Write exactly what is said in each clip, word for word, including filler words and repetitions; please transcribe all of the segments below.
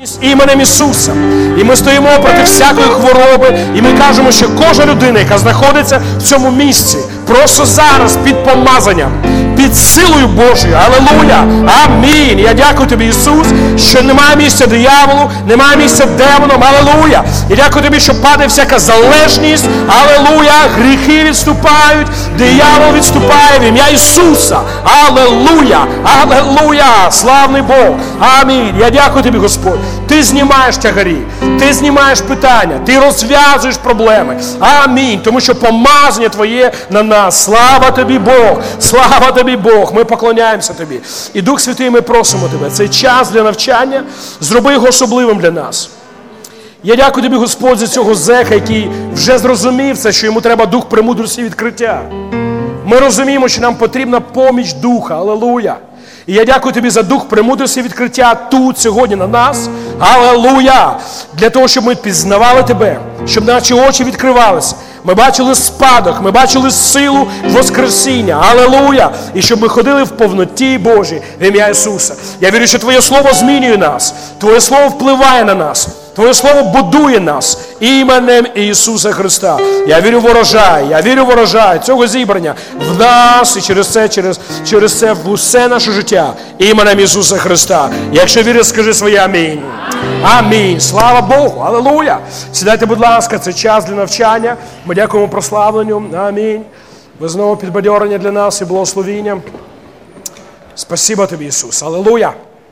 іменем Ісуса. І ми стоїмо проти всякої хвороби, і ми кажемо, що кожна людина, яка знаходиться в цьому місці, просто зараз під помазанням, під силою Божою. Алілуя! Амінь! Я дякую тобі, Ісус, що немає місця дияволу, немає місця демонам. Алілуя! Я дякую тобі, що падає всяка залежність. Алілуя! Гріхи відступають, диявол відступає в ім'я Ісуса. Алілуя! Алілуя! Славний Бог! Амінь! Я дякую тобі, Господь. Ти знімаєш тягарі, ти знімаєш питання, ти розв'язуєш проблеми. Амінь! Тому що помазання Твоє на нас. Слава тобі, Бог! Слава тобі, Бог! Ми поклоняємося тобі. І Дух Святий, ми просимо тебе. Цей час для навчання, зроби його особливим для нас. Я дякую тобі, Господь, за цього зеха, який вже зрозумів це, що йому треба дух премудрості і відкриття. Ми розуміємо, що нам потрібна поміч Духа. Алілуя! І я дякую тобі за дух премудрості і відкриття тут, сьогодні на нас. Алілуя! Для того, щоб ми пізнавали тебе, щоб наші очі відкривалися. Ми бачили спадок, ми бачили силу Воскресіння. Алілуя! І щоб ми ходили в повноті Божій в ім'я Ісуса. Я вірю, що Твоє Слово змінює нас. Твоє Слово впливає на нас. Твоє Слово будує нас іменем Ісуса Христа. Я вірю в урожай, я вірю в урожай цього зібрання в нас і через це, через, через це в усе наше життя іменем Ісуса Христа. Якщо віриш, скажи своє амінь. Амінь. Слава Богу. Алілуя. Сідайте, будь ласка, це час для навчання. Ми дякуємо прославленню. Амінь. Ви знову підбадьорення для нас і благословіння. Спасибо тобі, Ісус. Алілуя.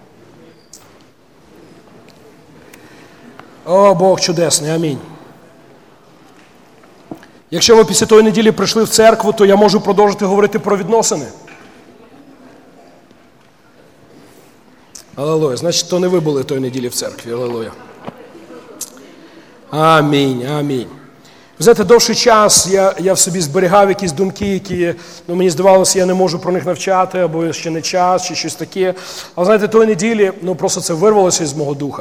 О, Бог чудесний, амінь. Якщо ви після тої неділі прийшли в церкву, то я можу продовжити говорити про відносини. Алілуя. Значить, то не ви були тої неділі в церкві. Алілуя. Амінь, амінь. Ви знаєте, довший час я, я в собі зберігав якісь думки, які, ну, мені здавалося, я не можу про них навчати, або ще не час, чи щось таке. Але, знаєте, тої неділі, ну, просто це вирвалося із мого духа.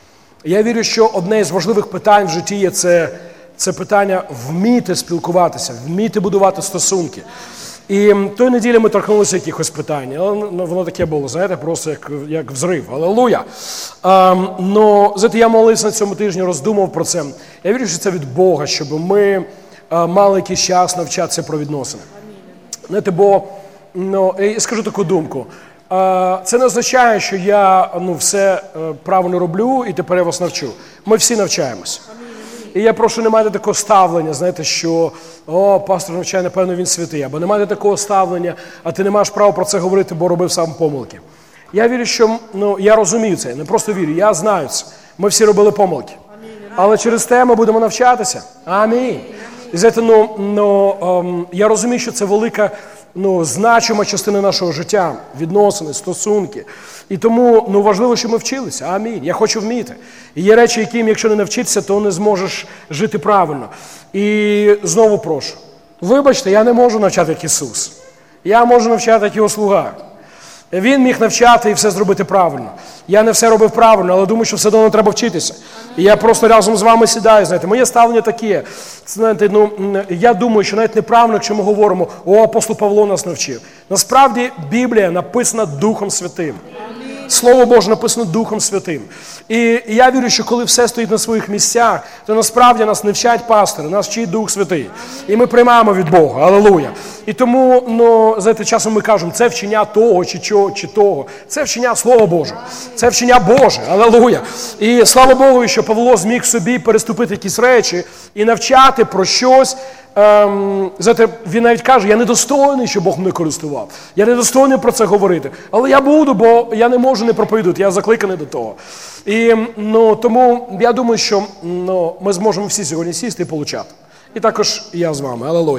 Я вірю, що одне із важливих питань в житті є це, це питання вміти спілкуватися, вміти будувати стосунки. І тої неділі ми торкнулися якихось питань. Воно таке було, знаєте, просто як, як взрив. Алілуя! Um, но, знаєте, я молився на цьому тижні, роздумав про це. Я вірю, що це від Бога, щоб ми uh, мали якийсь час навчатися про відносини. Знаєте, бо, ну, я скажу таку думку. Це не означає, що я, ну, все правильно роблю і тепер я вас навчу. Ми всі навчаємося. І я прошу, не майте такого ставлення, знаєте, що о, пастор навчає, напевно, він святий. Або не майте такого ставлення, а ти не маєш права про це говорити, бо робив сам помилки. Я вірю, що, ну, я розумію це, не просто вірю, я знаю це. Ми всі робили помилки. Але через те ми будемо навчатися. Амінь. І знаєте, ну, ну, ем, я розумію, що це велика, ну, значима частина нашого життя, відносини, стосунки. І тому, ну, важливо, щоб ми вчилися. Амінь. Я хочу вміти. І є речі, яким, якщо не навчитися, то не зможеш жити правильно. І знову прошу, вибачте, я не можу навчати, як Ісус. Я можу навчати, як Його слуга. Він міг навчати і все зробити правильно. Я не все робив правильно, але думаю, що все одно треба вчитися. І я просто разом з вами сідаю, знаєте. Моє ставлення таке. Знаєте, ну, я думаю, що навіть неправильно, якщо ми говоримо, о, апостол Павло нас навчив. Насправді, Біблія написана Духом Святим. Слово Боже написано Духом Святим. І я вірю, що коли все стоїть на своїх місцях, то насправді нас не вчать пастори, нас вчить Дух Святий. І ми приймаємо від Бога. Алілуя. І тому, ну, знаєте, часом ми кажемо, це вчення того, чи чого, чи того. Це вчення Слова Божого. Це вчення Боже. Алілуя. І слава Богу, що Павло зміг собі переступити якісь речі і навчати про щось. Ем, знаєте, він навіть каже, я недостойний, щоб Бог мене користував. Я недостойний про це говорити. Але я буду, бо я не можу не проповідувати, я закликаний до того. І, ну, тому я думаю, що, ну, ми зможемо всі сьогодні сісти і получати. І також я з вами. Алілуя.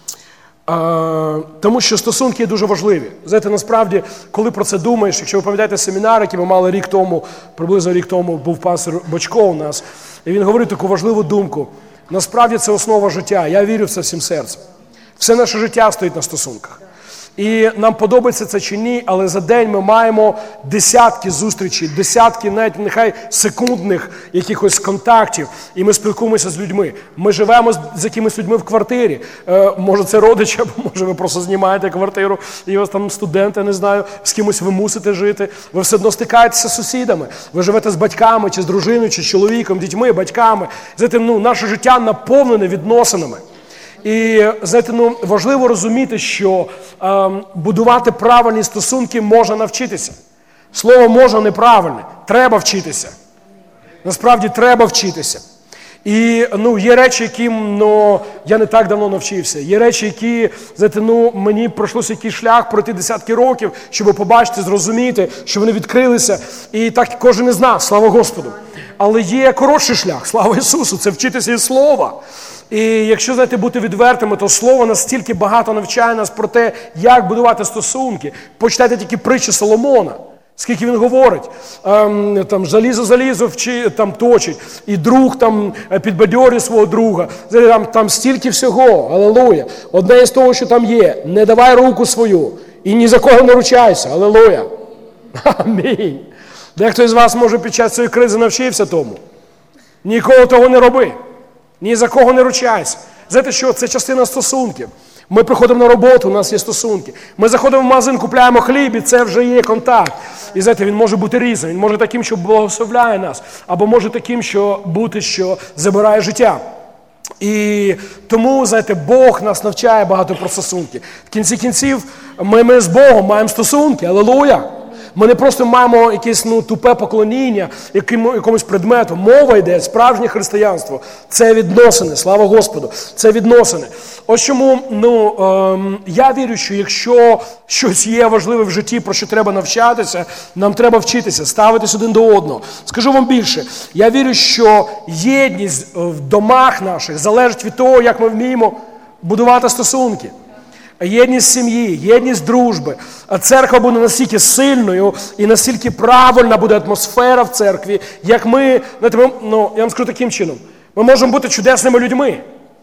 А, тому що стосунки є дуже важливі. Знаєте, насправді, коли про це думаєш, якщо ви пам'ятаєте семінар, який ми мали рік тому, приблизно рік тому був пастор Бочко у нас, і він говорив таку важливу думку. Насправді це основа життя. Я вірю в це всім серцем. Все наше життя стоїть на стосунках. І нам подобається це чи ні, але за день ми маємо десятки зустрічей, десятки навіть нехай секундних якихось контактів, і ми спілкуємося з людьми. Ми живемо з якимись людьми в квартирі. Е, може це родичі, або може ви просто знімаєте квартиру, і у вас там студенти, не знаю, з кимось ви мусите жити. Ви все одно стикаєтеся з сусідами. Ви живете з батьками, чи з дружиною, чи з чоловіком, дітьми, батьками. Знаєте, ну, наше життя наповнене відносинами. І, знаєте, ну, важливо розуміти, що е, будувати правильні стосунки можна навчитися. Слово «можна» неправильне. Треба вчитися. Насправді, треба вчитися. І, ну, є речі, яким, ну, я не так давно навчився. Є речі, які, знаєте, ну, мені пройшлося якийсь шлях пройти десятки років, щоб побачити, зрозуміти, що вони відкрилися. І так кожен із нас, слава Господу. Але є коротший шлях, слава Ісусу, це вчитися із Слова. І якщо, знаєте, бути відвертими, то Слово настільки багато навчає нас про те, як будувати стосунки. Почитайте тільки притчі Соломона, скільки він говорить. Ем, там, залізо залізо вчи, там, точить, і друг там підбадьорює свого друга. Там, там стільки всього, алелуя. Одне із того, що там є, не давай руку свою і ні за кого не ручайся, алелуя. Амінь. Дехто із вас, може, під час цієї кризи навчився тому. Ніколи того не роби. Ні за кого не ручайся. Знаєте що? Це частина стосунків. Ми приходимо на роботу, у нас є стосунки. Ми заходимо в магазин, купляємо хліб, і це вже є контакт. І знаєте, він може бути різним. Він може таким, що благословляє нас. Або може таким, що бути, що забирає життя. І тому, знаєте, Бог нас навчає багато про стосунки. В кінці кінців ми, ми з Богом маємо стосунки. Алілуя! Ми не просто маємо якесь, ну, тупе поклоніння якому, якомусь предмету. Мова йде, справжнє християнство. Це відносини, слава Господу. Це відносини. Ось чому, ну, ем, я вірю, що якщо щось є важливе в житті, про що треба навчатися, нам треба вчитися, ставитись один до одного. Скажу вам більше. Я вірю, що єдність в домах наших залежить від того, як ми вміємо будувати стосунки. Єдність сім'ї, єдність дружби. А церква буде настільки сильною і настільки правильна буде атмосфера в церкві, як ми, знаєте, ми, ну, я вам скажу таким чином, ми можемо бути чудесними людьми.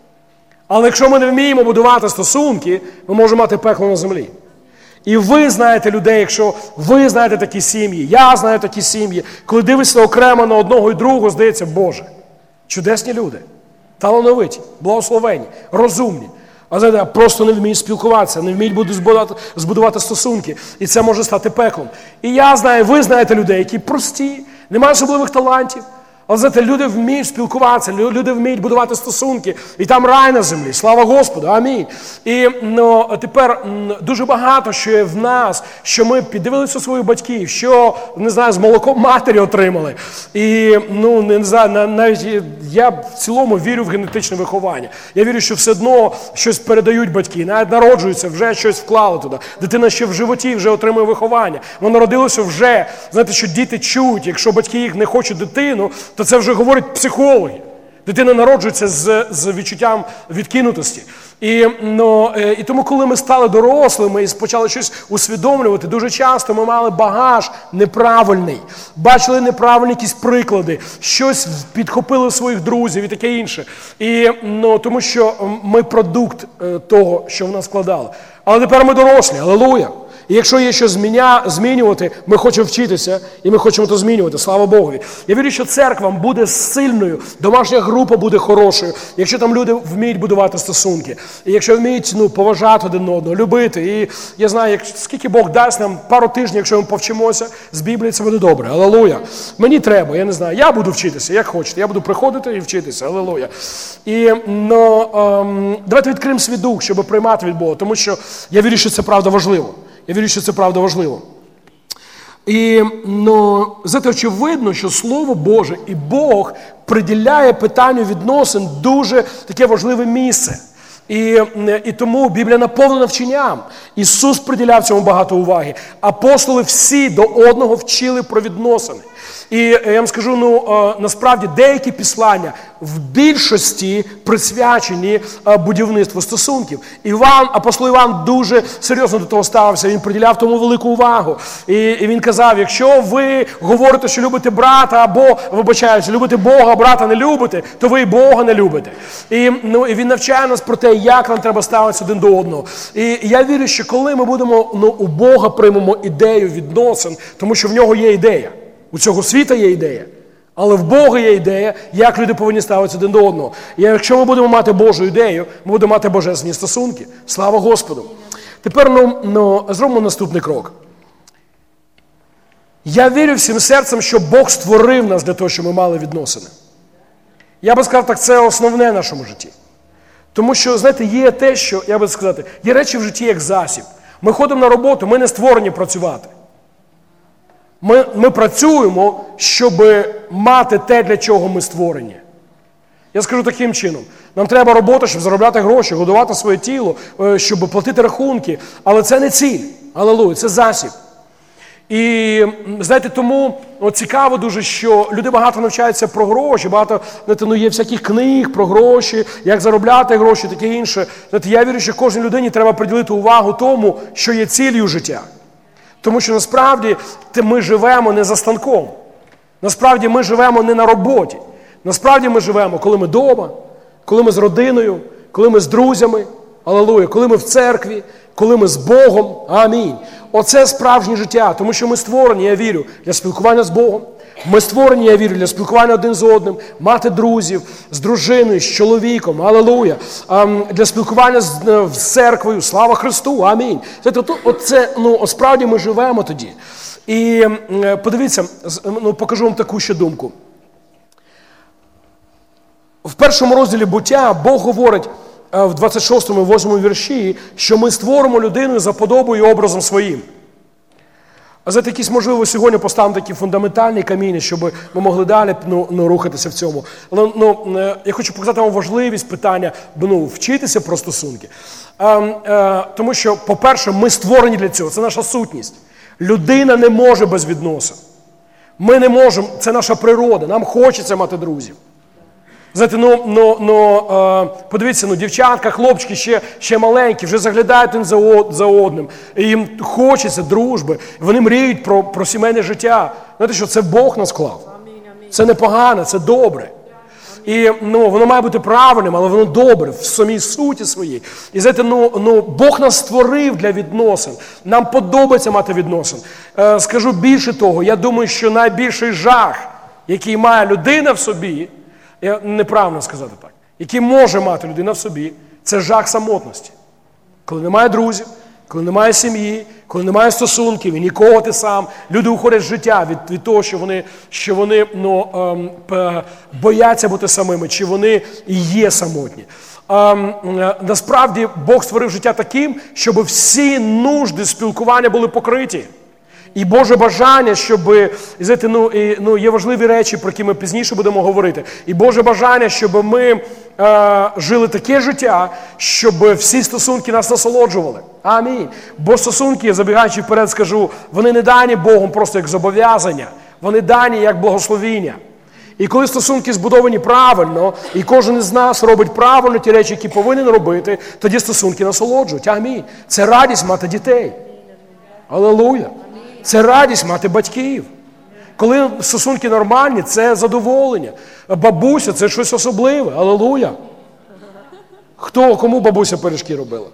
Але якщо ми не вміємо будувати стосунки, ми можемо мати пекло на землі. І ви знаєте людей, якщо ви знаєте такі сім'ї, я знаю такі сім'ї, коли дивишся окремо на одного і другого, здається, Боже, чудесні люди, талановиті, благословені, розумні. А знаєте, просто не вміють спілкуватися, не вміють будуть збудувати, збудувати стосунки. І це може стати пеклом. І я знаю, ви знаєте людей, які прості, не мають особливих талантів. Але, знаєте, люди вміють спілкуватися, люди вміють будувати стосунки. І там рай на землі. Слава Господу. Амінь. І ну, тепер дуже багато, що є в нас, що ми піддивилися своїх батьків, що, не знаю, з молоком матері отримали. І, ну, не знаю, навіть я в цілому вірю в генетичне виховання. Я вірю, що все одно щось передають батьки. Навіть народжуються, вже щось вклали туди. Дитина ще в животі вже отримує виховання. Воно народилося вже. Знаєте, що діти чують, якщо батьки їх не хочуть дитину, то це вже говорять психологи. Дитина народжується з, з відчуттям відкинутості. І, ну, і тому, коли ми стали дорослими і почали щось усвідомлювати, дуже часто ми мали багаж неправильний. Бачили неправильні якісь приклади, щось підхопили своїх друзів і таке інше. І, ну, тому що ми продукт того, що в нас складали. Але тепер ми дорослі, алілуя. І якщо є що зміня, змінювати, ми хочемо вчитися, і ми хочемо то змінювати, слава Богові. Я вірю, що церква буде сильною, домашня група буде хорошою, якщо там люди вміють будувати стосунки. І якщо вміють, ну, поважати один одного, любити. І я знаю, як, скільки Бог дасть нам пару тижнів, якщо ми повчимося з Біблії, це буде добре. Алілуя. Мені треба, я не знаю, я буду вчитися, як хочете. Я буду приходити і вчитися. Алілуя. І, ну, ем, давайте відкриємо свій дух, щоб приймати від Бога, тому що я вірю, що це правда важливо. Я вірю, що це правда важливо. І, ну, знаєте, очевидно, що Слово Боже і Бог приділяє питанню відносин дуже таке важливе місце. І, і тому Біблія наповнена вченням. Ісус приділяв цьому багато уваги. Апостоли всі до одного вчили про відносини. І я вам скажу, ну, насправді деякі післання в більшості присвячені будівництву стосунків. Іван, апостол Іван дуже серйозно до того ставився, він приділяв тому велику увагу. І, і він казав, якщо ви говорите, що любите брата, або, вибачаюся, любите Бога, брата не любите, то ви і Бога не любите. І, ну, і він навчає нас про те, те, як нам треба ставитися один до одного. І я вірю, що коли ми будемо, ну, у Бога приймемо ідею відносин, тому що в нього є ідея, у цього світа є ідея, але в Бога є ідея, як люди повинні ставитися один до одного. І якщо ми будемо мати Божу ідею, ми будемо мати божественні стосунки. Слава Господу! Тепер ну, ну, зробимо наступний крок. Я вірю всім серцем, що Бог створив нас для того, щоб ми мали відносини. Я би сказав так, це основне в нашому житті. Тому що, знаєте, є те, що, я би сказати, є речі в житті як засіб. Ми ходимо на роботу, ми не створені працювати. Ми, ми працюємо, щоб мати те, для чого ми створені. Я скажу таким чином. Нам треба робота, щоб заробляти гроші, годувати своє тіло, щоб платити рахунки. Але це не ціль. Алілуя, це засіб. І, знаєте, тому от, цікаво дуже, що люди багато навчаються про гроші, багато, знаєте, ну, є всяких книг про гроші, як заробляти гроші, таке інше. Знаєте, я вірю, що кожній людині треба приділити увагу тому, що є ціллю життя. Тому що насправді ми живемо не за станком. Насправді ми живемо не на роботі. Насправді ми живемо, коли ми вдома, коли ми з родиною, коли ми з друзями, алілуя, коли ми в церкві, коли ми з Богом. Амінь. Оце справжнє життя, тому що ми створені, я вірю, для спілкування з Богом. Ми створені, я вірю, для спілкування один з одним, мати друзів, з дружиною, з чоловіком, алілуя, для спілкування з, з церквою, слава Христу, амінь. Оце, ну, справді ми живемо тоді. І подивіться, ну, покажу вам таку ще думку. В першому розділі буття Бог говорить в двадцять шостому і восьмому вірші, що ми створимо людину за подобою і образом своїм. А знаєте, якісь, можливо, сьогодні поставимо такі фундаментальні каміння, щоб ми могли далі ну, ну, рухатися в цьому. Але ну, я хочу показати вам важливість питання, ну, вчитися про стосунки. А, а, тому що, по-перше, ми створені для цього, це наша сутність. Людина не може без відносин. Ми не можемо, це наша природа, нам хочеться мати друзів. Знаєте, ну, ну, ну, е, подивіться, ну, дівчатка, хлопчики ще, ще маленькі, вже заглядають один за, од, за одним. І їм хочеться дружби. Вони мріють про, про сімейне життя. Знаєте, що це Бог нас склав. Це непогано, це добре. І ну, воно має бути правильним, але воно добре в самій суті своїй. І знаєте, ну, ну, Бог нас створив для відносин. Нам подобається мати відносин. Е, скажу більше того, я думаю, що найбільший жах, який має людина в собі, я неправильно сказати так, який може мати людина в собі, це жах самотності. Коли немає друзів, коли немає сім'ї, коли немає стосунків і нікого ти сам, люди уходять з життя від, від того, що вони, що вони ну, ем, бояться бути самими, чи вони і є самотні. Ем, насправді Бог створив життя таким, щоб всі нужди спілкування були покриті. І Боже бажання, щоб, знаєте, ну, і, ну, є важливі речі, про які ми пізніше будемо говорити. І Боже бажання, щоб ми е, жили таке життя, щоб всі стосунки нас насолоджували. Амінь. Бо стосунки, забігаючи вперед, скажу, вони не дані Богом просто як зобов'язання. Вони дані як благословіння. І коли стосунки збудовані правильно, і кожен із нас робить правильно ті речі, які повинен робити, тоді стосунки насолоджують. Амінь. Це радість мати дітей. Алілуя. Це радість мати батьків. Коли стосунки нормальні, це задоволення. Бабуся – це щось особливе. Алілуя. Хто, кому бабуся пиріжки робила?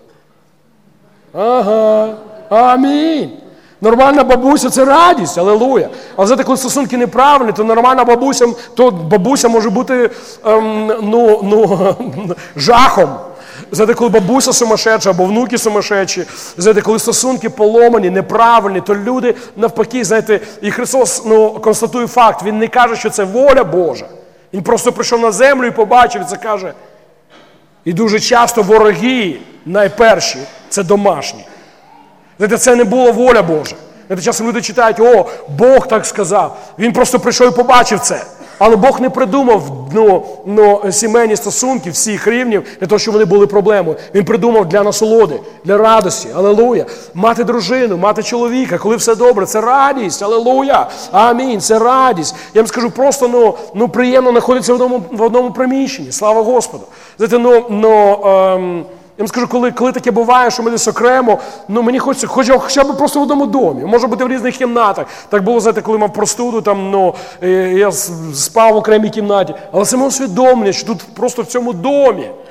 Ага. Амінь. Нормальна бабуся – це радість. Алілуя. А знаєте, коли стосунки неправильні, то нормальна бабуся, то бабуся може бути ем, ну, ну, жахом. Знаєте, коли бабуся сумасшедша або внуки сумасшедші, знаєте, коли стосунки поломані, неправильні, то люди навпаки, знаєте, і Христос ну, констатує факт, Він не каже, що це воля Божа. Він просто прийшов на землю і побачив, і це каже. І дуже часто вороги найперші – це домашні. Знаєте, це не була воля Божа. Знаєте, часом люди читають, о, Бог так сказав. Він просто прийшов і побачив це. Але Бог не придумав ну, ну, сімейні стосунки всіх рівнів для того, щоб вони були проблемою. Він придумав для насолоди, для радості. Алілуя. Мати дружину, мати чоловіка, коли все добре, це радість. Алілуя. Амінь. Це радість. Я вам скажу, просто ну, ну, приємно знаходитися в одному, в одному приміщенні. Слава Господу. Знаєте, ну, ну, ем, я вам скажу, коли, коли таке буває, що ми десь окремо, ну мені хочеться, хоча, хоча б просто в одному домі, може бути в різних кімнатах. Так було, знаєте, коли мав простуду, там, ну, я спав в окремій кімнаті, але саме усвідомлення, що тут просто в цьому домі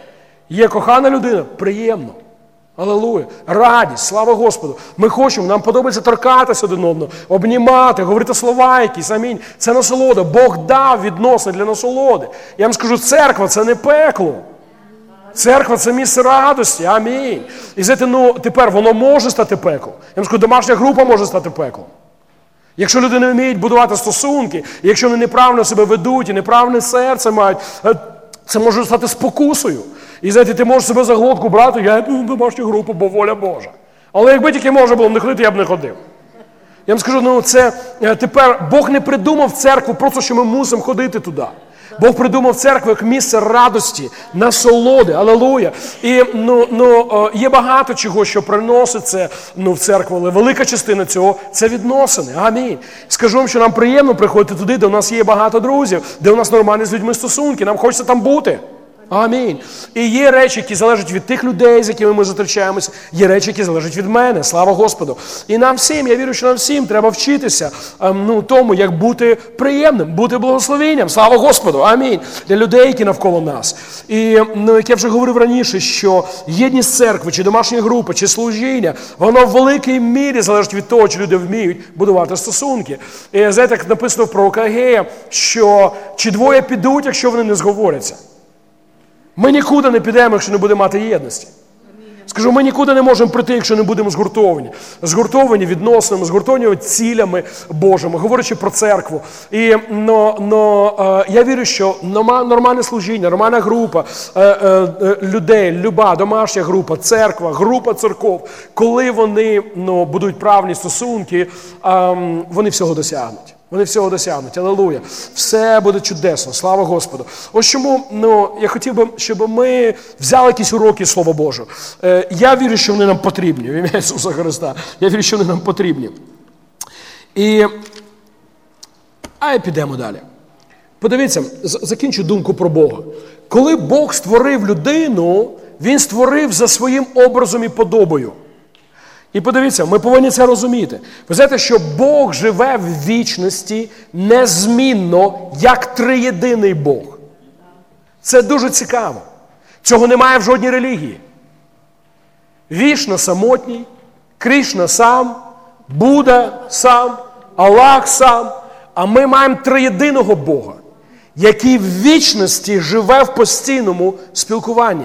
Є кохана людина? Приємно. Алілуя. Радість, слава Господу. Ми хочемо, нам подобається торкатися один одного, обнімати, говорити слова якісь, амінь. Це насолода. Бог дав відносини для насолоди. Я вам скажу, церква – це не пекло. Церква – це місце радості, амінь. І знаєте, ну, тепер воно може стати пеклом. Я вам скажу, домашня група може стати пеклом. Якщо люди не вміють будувати стосунки, якщо вони неправильно себе ведуть і неправильне серце мають, це може стати спокусою. І знаєте, ти можеш себе за глотку брати, я йду в домашню групу, бо воля Божа. Але якби тільки можна було не ходити, я б не ходив. Я вам скажу, ну це тепер Бог не придумав церкву просто, що ми мусимо ходити туди. Бог придумав церкву як місце радості, насолоди, алілуя. І ну, ну, є багато чого, що приносить це ну, в церкву, але велика частина цього – це відносини. Амінь. Скажу вам, що нам приємно приходити туди, де у нас є багато друзів, де у нас нормальні з людьми стосунки, нам хочеться там бути. Амінь. І є речі, які залежать від тих людей, з якими ми зустрічаємося, є речі, які залежать від мене, слава Господу. І нам всім, я вірю, що нам всім треба вчитися ну, тому, як бути приємним, бути благословенням, слава Господу, амінь, для людей, які навколо нас. І, ну, як я вже говорив раніше, що єдність церкви, чи домашня група, чи служіння, воно в великій мірі залежить від того, чи люди вміють будувати стосунки. І, знаєте, як написано в пророка Агея, що чи двоє підуть, якщо вони не зговоряться. Ми нікуди не підемо, якщо не будемо мати єдності. Скажу, ми нікуди не можемо прийти, якщо не будемо згуртовані. Згуртовані відносинами, згуртовані цілями Божими, говорячи про церкву. І но, но, е, я вірю, що нормальне служіння, нормальна група е, е, людей, люба домашня група, церква, група церков, коли вони ну, будуть правильні стосунки, е, вони всього досягнуть. Вони всього досягнуть. Алілуя. Все буде чудесно. Слава Господу. Ось чому ну, я хотів би, щоб ми взяли якісь уроки Слова Божого. Е, я вірю, що вони нам потрібні. В ім'я Ісуса Христа. Я вірю, що вони нам потрібні. І а і підемо далі. Подивіться, закінчу думку про Бога. Коли Бог створив людину, Він створив за своїм образом і подобою. І подивіться, ми повинні це розуміти. Ви знаєте, що Бог живе в вічності незмінно, як триєдиний Бог. Це дуже цікаво. Цього немає в жодній релігії. Вішна самотній, Кришна сам, Будда сам, Аллах сам. А ми маємо триєдиного Бога, який в вічності живе в постійному спілкуванні.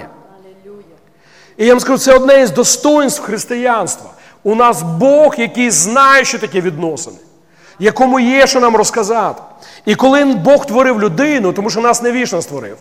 І я вам скажу, це одне із достоїнств християнства. У нас Бог, який знає, що таке відносини, якому є, що нам розказати. І коли Бог творив людину, тому що нас не Вішна створив,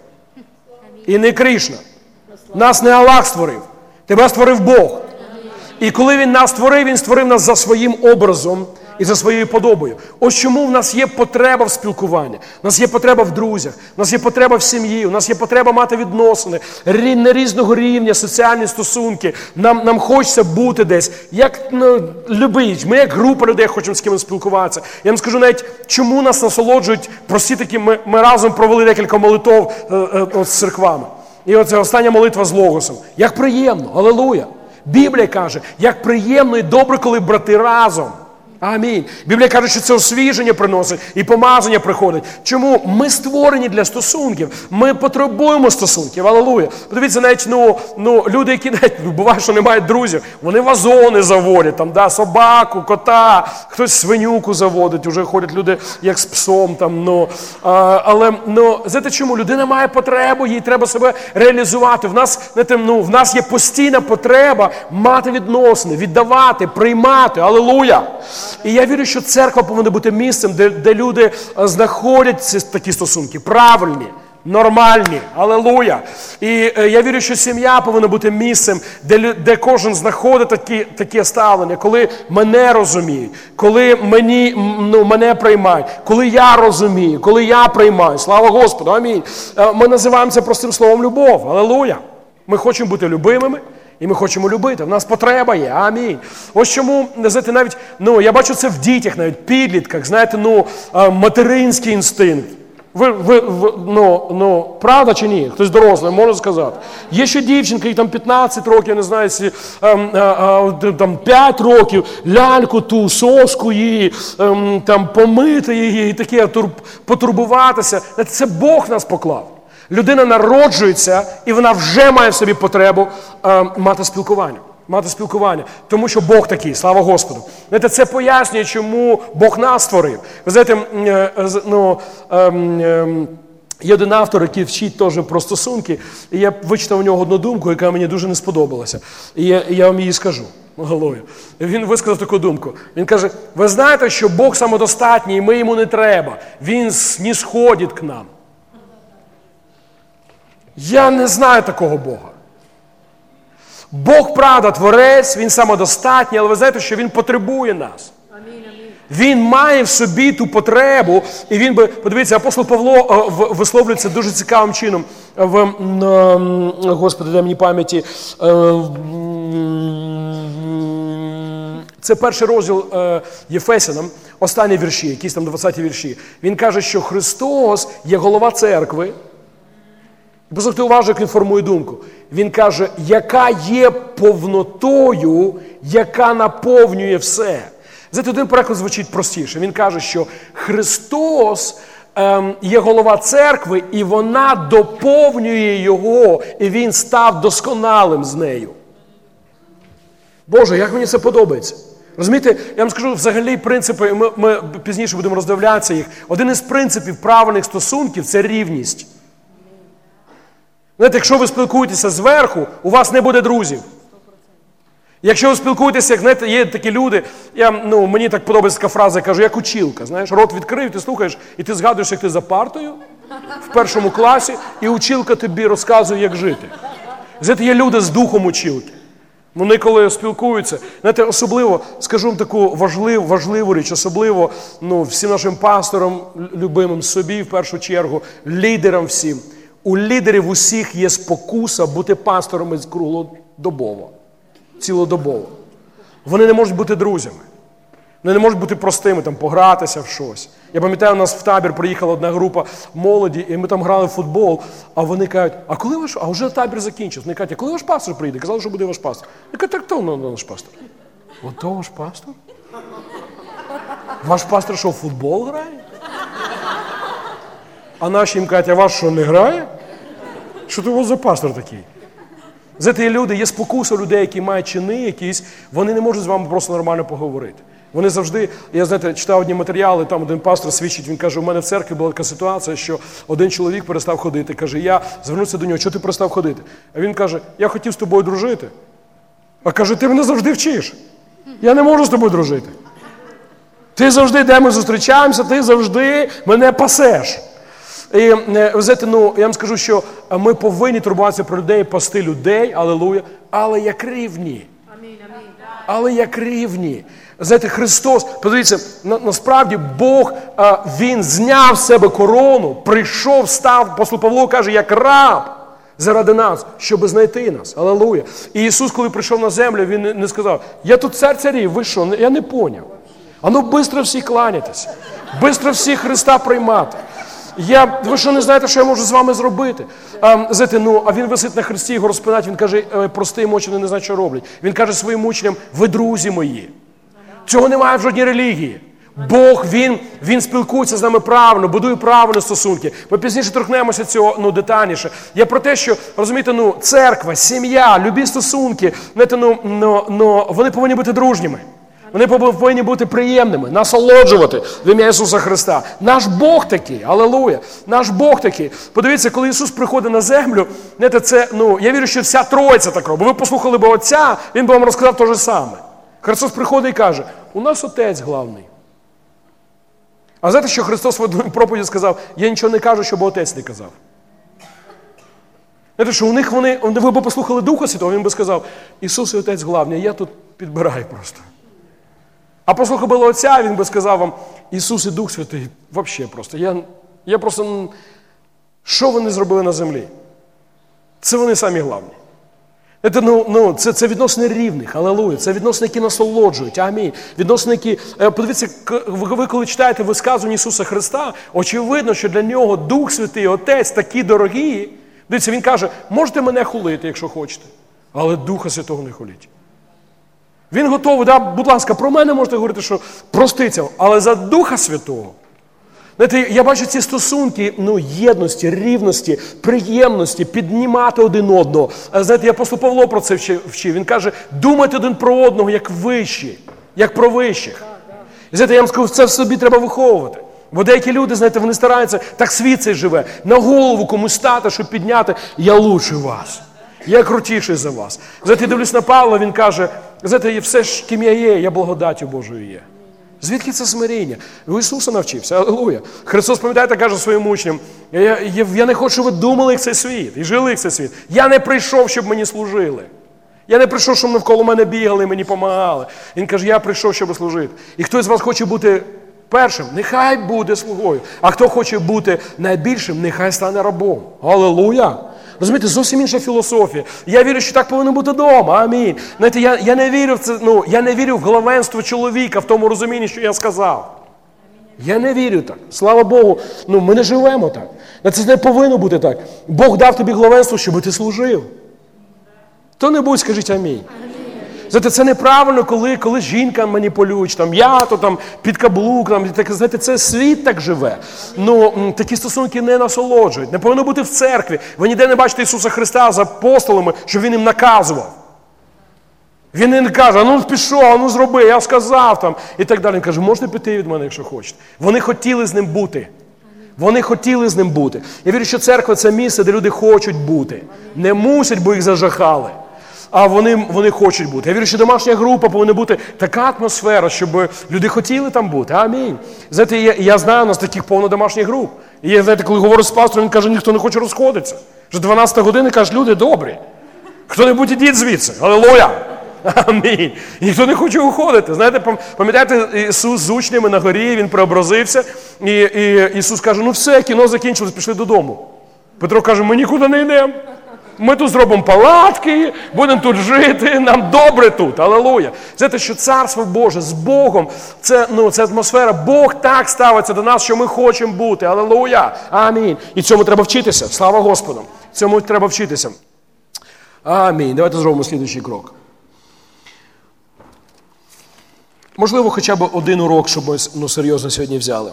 і не Кришна, нас не Аллах створив, тебе створив Бог. І коли Він нас створив, Він створив нас за своїм образом і за своєю подобою. Ось чому в нас є потреба в спілкуванні, в нас є потреба в друзях, в нас є потреба в сім'ї, у нас є потреба мати відносини, на різного рівня, соціальні стосунки. Нам, нам хочеться бути десь, як ну, любить. Ми як група людей хочемо з кимось спілкуватися. Я вам скажу навіть, чому нас насолоджують прості такі, ми, ми разом провели декілька молитов е, е, от, з церквами. І оце остання молитва з Логосом. Як приємно, алілуя. Біблія каже, як приємно і добре, коли брати разом. Амінь. Біблія каже, що це освіження приносить і помазання приходить. Чому? Ми створені для стосунків. Ми потребуємо стосунків. Алілуя. Подивіться, навіть ну, ну, люди, які навіть буває, що не мають друзів, вони вазони заводять, там, да, собаку, кота, хтось свинюку заводить, вже ходять люди як з псом. Там, ну. а, але ну, знаєте чому? Людина має потребу, їй треба себе реалізувати. В нас, знаєте, ну, в нас є постійна потреба мати відносини, віддавати, приймати. Алілуя. І я вірю, що церква повинна бути місцем, де, де люди знаходять ці такі стосунки, правильні, нормальні, алілуя. І е, я вірю, що сім'я повинна бути місцем, де, де кожен знаходить такі, такі ставлення, коли мене розуміють, коли мені, ну, мене приймають, коли я розумію, коли я приймаю. Слава Господу, амінь. Е, ми називаємо це простим словом любов, алілуя. Ми хочемо бути любимими. І ми хочемо любити. В нас потреба є. Амінь. Ось чому, знаєте, навіть, ну, я бачу це в дітях, навіть підлітках, знаєте, ну, материнський інстинкт. Ви, ви, ви ну, ну, правда чи ні? Хтось дорослий, може сказати. Є ще дівчинка, їй там п'ятнадцять років, я не знаю, сі, а, а, а, там п'ять років, ляльку ту, соску її, а, там помити її, і таке, потурбуватися. Це Бог нас поклав. Людина народжується, і вона вже має в собі потребу е, мати спілкування. Мати спілкування. Тому що Бог такий, слава Господу. Знаєте, це пояснює, чому Бог нас створив. Ви знаєте, е, ну, е, е, є один автор, який вчить теж про стосунки, і я вичитав у нього одну думку, яка мені дуже не сподобалася. І я, і я вам її скажу. Галою. Він висказав таку думку. Він каже, ви знаєте, що Бог самодостатній, і ми йому не треба. Він снисходить к нам. Я не знаю такого Бога. Бог, правда, творець, він самодостатній, але ви знаєте, що він потребує нас. Він має в собі ту потребу, і він би, подивіться, апостол Павло висловлюється дуже цікавим чином в, Господи, дай мені пам'яті, це перший розділ Єфесянам, останні вірші, якісь там двадцяті вірші. Він каже, що Христос є голова церкви. Послухайте уважно, як він формує думку. Він каже, яка є повнотою, яка наповнює все. Знаєте, один переклад звучить простіше. Він каже, що Христос ем, є голова церкви, і вона доповнює його, і він став досконалим з нею. Боже, як мені це подобається. Розумієте, я вам скажу, взагалі принципи, ми, ми пізніше будемо роздивлятися їх. Один із принципів правильних стосунків – це рівність. Знаєте, якщо ви спілкуєтеся зверху, у вас не буде друзів. Якщо ви спілкуєтеся, як, знаєте, є такі люди, я, ну, мені так подобається така фраза, я кажу, як училка, знаєш, рот відкрив, ти слухаєш, і ти згадуєш, як ти за партою в першому класі, і училка тобі розказує, як жити. Знаєте, є люди з духом училки. Вони коли спілкуються, знаєте, особливо, скажу вам таку важливу, важливу річ, особливо ну, всім нашим пасторам, любимим собі, в першу чергу, лідерам всім. У лідерів усіх є спокуса бути пасторами круглодобово, цілодобово. Вони не можуть бути друзями. Вони не можуть бути простими, там, погратися в щось. Я пам'ятаю, у нас в табір приїхала одна група молоді, і ми там грали в футбол, а вони кажуть, а коли ваш, а вже табір закінчився. Вони кажуть, а коли ваш пастор приїде? Казали, що буде ваш пастор. Я кажу, так то ну, наш пастор. Ото ваш пастор? Ваш пастор що, в футбол грає? А наші їм кажуть, а ваш що, не грає? Що то у вас за пастор такий? Знаєте, є люди, є спокуса людей, які мають чини якісь, вони не можуть з вами просто нормально поговорити. Вони завжди, я, знаєте, читав одні матеріали, там один пастор свідчить, він каже, у мене в церкві була така ситуація, що один чоловік перестав ходити. Каже, я звернувся до нього, чого ти перестав ходити? А він каже, я хотів з тобою дружити. А каже, ти мене завжди вчиш. Я не можу з тобою дружити. Ти завжди, де ми зустрічаємося, ти завжди мене пасеш. І, ви знаєте, ну, я вам скажу, що ми повинні турбуватися про людей, пасти людей, алілуя, але як рівні. Але як рівні. Знаєте, Христос, подивіться, на, насправді Бог, а, Він зняв з себе корону, прийшов, став, апостол Павло каже, як раб заради нас, щоб знайти нас. Алілуя. І Ісус, коли прийшов на землю, Він не, не сказав, я тут цар царів, ви що, я не поняв. А ну, бистро всі кланятись, бистро всі Христа приймати. Я, ви що не знаєте, що я можу з вами зробити? А, знаєте, ну, а він висить на хресті, його розпинають, він каже, прости їм очі, вони не знають, що роблять. Він каже своїм учням, ви друзі мої. Цього немає в жодній релігії. Бог, він, він спілкується з нами правильно, будує правильні стосунки. Ми пізніше торкнемося цього, ну, детальніше. Я про те, що, розумієте, ну, церква, сім'я, любі стосунки, знаєте, ну, ну, ну, вони повинні бути дружніми. Вони повинні бути приємними, насолоджувати в ім'я Ісуса Христа. Наш Бог такий, алілуя, наш Бог такий. Подивіться, коли Ісус приходить на землю, знаєте, це, ну, я вірю, що вся Тройця так робить. Ви послухали б Отця, Він би вам розказав те ж саме. Христос приходить і каже, у нас Отець главний. А знаєте, що Христос в одній проповіді сказав, я нічого не кажу, щоб Отець не казав. Знаєте, що у них вони, ви б послухали Духа Святого, Він би сказав, Ісус і Отець главний, а я тут підбираю просто. А послухав було Отця, Він би сказав вам, Ісус і Дух Святий, взагалі просто. Я, я просто, що вони зробили на землі? Це вони самі главні. Це, ну, ну, це, це відносини рівних, алілуя. Це відносини, які насолоджують, амінь. Відносини, які, подивіться, ви коли читаєте висказування Ісуса Христа, очевидно, що для Нього Дух Святий, Отець такі дорогі. Дивіться, Він каже, можете мене хулити, якщо хочете, але Духа Святого не хуліть. Він готовий, да, будь ласка, про мене можете говорити, що проститься, але за Духа Святого Знаєте, я бачу ці стосунки, ну, єдності, рівності, приємності, піднімати один одного. Знаєте, апостол Павло про це вчив. Він каже, думайте один про одного, як вищі, як про вищих. І знаєте, я вам скажу, це в собі треба виховувати. Бо деякі люди, знаєте, вони стараються, так світ цей живе, на голову комусь стати, щоб підняти, я лучше вас, я крутіший за вас. Знаєте, я дивлюсь на Павла, він каже, знаєте, все ж, ким я є, я благодаттю Божою є. Звідки це смиріння? У Ісуса навчився, алілуя. Христос, пам'ятаєте, каже своїм учням, я, я, я не хочу, щоб ви думали, як цей світ, і жили, як цей світ. Я не прийшов, щоб мені служили. Я не прийшов, щоб навколо мене бігали і мені допомагали. Він каже, я прийшов, щоб служити. І хтось з вас хоче бути першим, нехай буде слугою. А хто хоче бути найбільшим, нехай стане рабом. Алілуя! Розумієте, зовсім інша філософія. Я вірю, що так повинно бути вдома. Амінь. Знаєте, я, я не вірю в це, ну, я не вірю в главенство чоловіка в тому розумінні, що я сказав. Я не вірю так. Слава Богу, ну, ми не живемо так. Це не повинно бути так. Бог дав тобі главенство, щоб ти служив. Хто-небудь скажіть амінь. Знаєте, це неправильно, коли, коли жінка маніпулює, там, я, то там, під каблук, там, так, знаєте, це світ так живе. Ну, такі стосунки не насолоджують. Не повинно бути в церкві. Ви ніде не бачите Ісуса Христа з апостолами, щоб Він їм наказував. Він не каже, а ну пішов, а ну зроби, я сказав там, і так далі. Він каже, можете піти від мене, якщо хочете. Вони хотіли з ним бути. Вони хотіли з ним бути. Я вірю, що церква – це місце, де люди хочуть бути. Не мусять, бо їх зажахали. А вони, вони хочуть бути. Я вірю, що домашня група повинна бути така атмосфера, щоб люди хотіли там бути. Амінь. Знаєте, я, я знаю, у нас таких повно домашніх груп. І я, знаєте, коли говорю з пастором, він каже, ніхто не хоче розходитися. Вже дванадцята година, каже, люди добрі. Хто-небудь ідіть звідси. Алілуя. Амінь. І ніхто не хоче уходити. Знаєте, пам'ятаєте, Ісус з учнями на горі, Він преобразився. І, і Ісус каже, ну все, кіно закінчилось, пішли додому. Петро каже, ми нікуди не йдемо. Ми тут зробимо палатки, будемо тут жити, нам добре тут. Алілуя. Знаєте, що Царство Боже з Богом, це, ну, це атмосфера, Бог так ставиться до нас, що ми хочемо бути. Алілуя. Амінь. І цьому треба вчитися. Слава Господу. Цьому треба вчитися. Амінь. Давайте зробимо слідуючий крок. Можливо, хоча б один урок, щоб ми, ну, серйозно сьогодні взяли.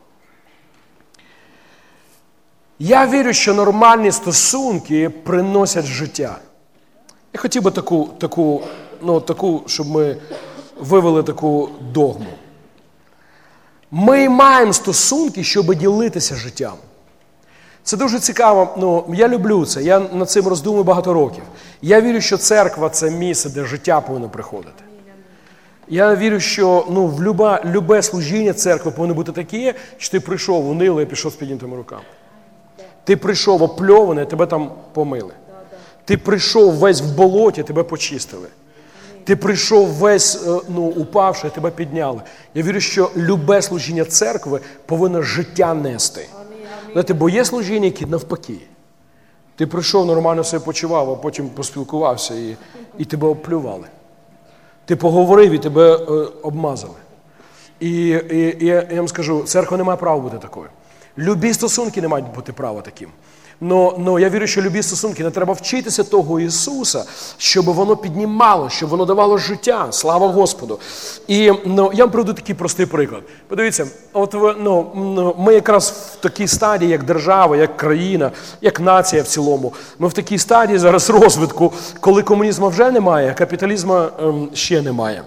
Я вірю, що нормальні стосунки приносять життя. Я хотів би таку, таку, ну, таку, щоб ми вивели таку догму. Ми маємо стосунки, щоб ділитися життям. Це дуже цікаво. Ну, я люблю це, я над цим роздумую багато років. Я вірю, що церква – це місце, де життя повинно приходити. Я вірю, що, ну, в любе, любе служіння церкви повинно бути таке, що ти прийшов унило і пішов з піднятими руками. Ти прийшов опльований, тебе там помили. Ти прийшов весь в болоті, тебе почистили. Ти прийшов весь, ну, упавши, тебе підняли. Я вірю, що любе служіння церкви повинно життя нести. Знаєте, бо є служіння, які навпаки. Ти прийшов, нормально себе почував, а потім поспілкувався і, і тебе оплювали. Ти поговорив і тебе е, обмазали. І, і, і я, я вам скажу, церква не має права бути такою. Любі стосунки не мають бути права таким. Но, но я вірю, що любі стосунки, не треба вчитися того Ісуса, щоб воно піднімало, щоб воно давало життя. Слава Господу. І, ну, я вам приведу такий простий приклад. Подивіться, от, ну, ми якраз в такій стадії, як держава, як країна, як нація в цілому, ми в такій стадії зараз розвитку, коли комунізму вже немає, а капіталізму ем, ще немає.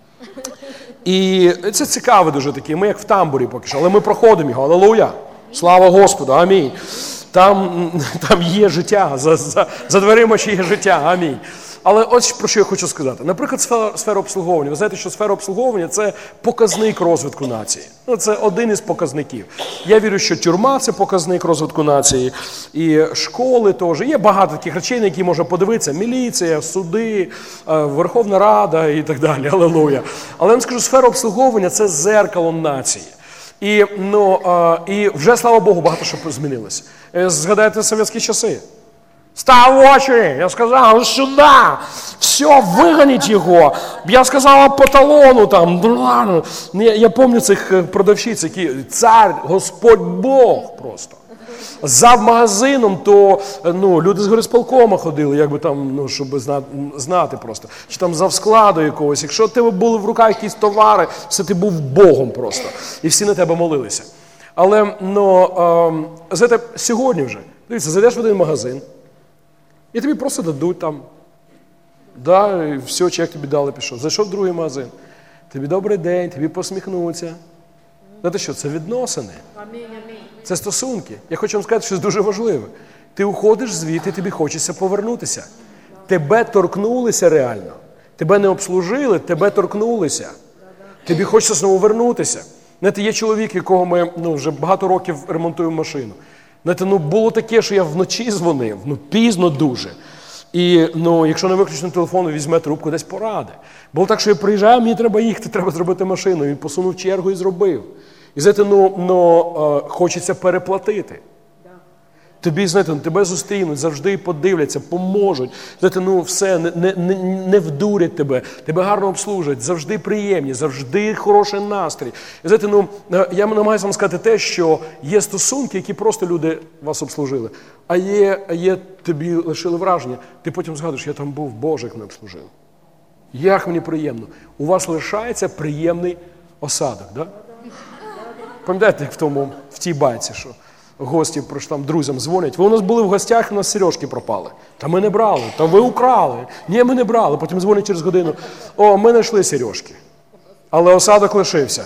І це цікаво дуже таке. Ми як в тамбурі поки що, але ми проходимо його. Алілуя. Слава Господу. Амінь. Там, там є життя, за, за, за дверима ще є життя. Амінь. Але ось про що я хочу сказати. Наприклад, сфера, сфера обслуговування. Ви знаєте, що сфера обслуговування – це показник розвитку нації. Ну, це один із показників. Я вірю, що тюрма – це показник розвитку нації. І школи теж. Є багато таких речей, на які можна подивитися. Міліція, суди, Верховна Рада і так далі. Алілуя. Але я вам скажу, сфера обслуговування – це зеркало нації. І, ну, і вже, слава Богу, багато що змінилося. Згадайте совєтські часи. Став очі, я сказав, сюди, все, виганіть його. Я сказав по талону там. Я, я пам'ятаю цих продавщиць, які цар, Господь Бог просто. За магазином, то, ну, люди з горисполкома ходили, якби там, ну, щоб знати, знати просто. Чи там завскладу якогось. Якщо в тебе були в руках якісь товари, все, ти був Богом просто. І всі на тебе молилися. Але, ну, е, знаєте, сьогодні вже, дивіться, зайдеш в один магазин, і тобі просто дадуть там, да, і все, чек тобі дали, пішов. Зайшов в другий магазин, тобі добрий день, тобі посміхнуться. Знаєте що, це відносини. Це стосунки. Я хочу вам сказати, щось дуже важливе. Ти уходиш звідти, тобі хочеться повернутися. Тебе торкнулися реально. Тебе не обслужили, тебе торкнулися. Тобі хочеться знову вернутися. Знаєте, є чоловік, якого ми ну, вже багато років ремонтуємо машину. Знаєте, ну, було таке, що я вночі дзвонив, ну, пізно дуже. І, ну, якщо не виключено телефон, візьме трубку, десь поради. Було так, що я приїжджаю, мені треба їхати, треба зробити машину. Він посунув чергу і зробив. І, знаєте, ну, ну хочеться переплатити. Тобі, знаєте, тебе зустрінуть, завжди подивляться, поможуть. Знаєте, ну все, не, не, не вдурять тебе, тебе гарно обслужать, завжди приємні, завжди хороший настрій. І, знаєте, ну, я намагаюся вам сказати те, що є стосунки, які просто люди вас обслужили, а є, є тобі лишили враження, ти потім згадуєш, я там був, Боже, як мене обслужив. Як мені приємно. У вас лишається приємний осадок, да? Пам'ятаєте, як в тому, в тій байці, що гості, там, друзям дзвонять, ви у нас були в гостях, у нас сережки пропали. Та ми не брали, та ви украли. Ні, ми не брали. Потім дзвонять через годину, о, ми знайшли сережки. Але осадок лишився.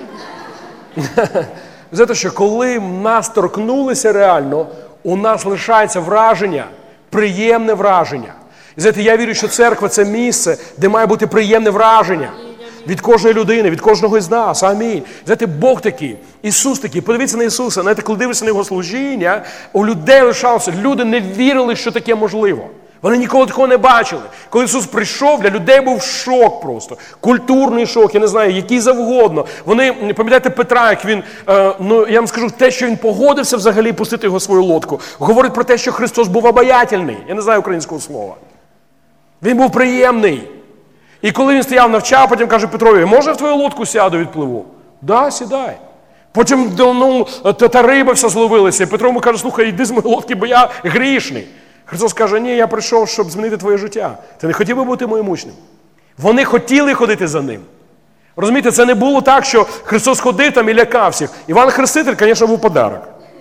Знаєте, що коли нас торкнулися реально, у нас лишається враження, приємне враження. І знаєте, я вірю, що церква – це місце, де має бути приємне враження. Від кожної людини, від кожного із нас. Амінь. Знаєте, Бог такий, Ісус такий. Подивіться на Ісуса. Знаєте, коли дивишся на Його служіння, у людей лишалося. Люди не вірили, що таке можливо. Вони ніколи такого не бачили. Коли Ісус прийшов, для людей був шок просто. Культурний шок, я не знаю, який завгодно. Вони, пам'ятаєте Петра, як він, е, ну, я вам скажу, те, що він погодився взагалі пустити його свою лодку, говорить про те, що Христос був обаятельний. Я не знаю українського слова. Він був приємний. І коли він стояв, навчав, потім каже Петрові, може в твою лодку сяду, відпливу? Да, сідай. Потім ну, та, та риба вся зловилася. І Петро йому каже, слухай, йди з моєї лодки, бо я грішний. Христос каже, ні, я прийшов, щоб змінити твоє життя. Ти не хотів би бути моїм учнем? Вони хотіли ходити за ним. Розумієте, це не було так, що Христос ходив там і лякав всіх. Іван Хреститель, звісно, був подарок.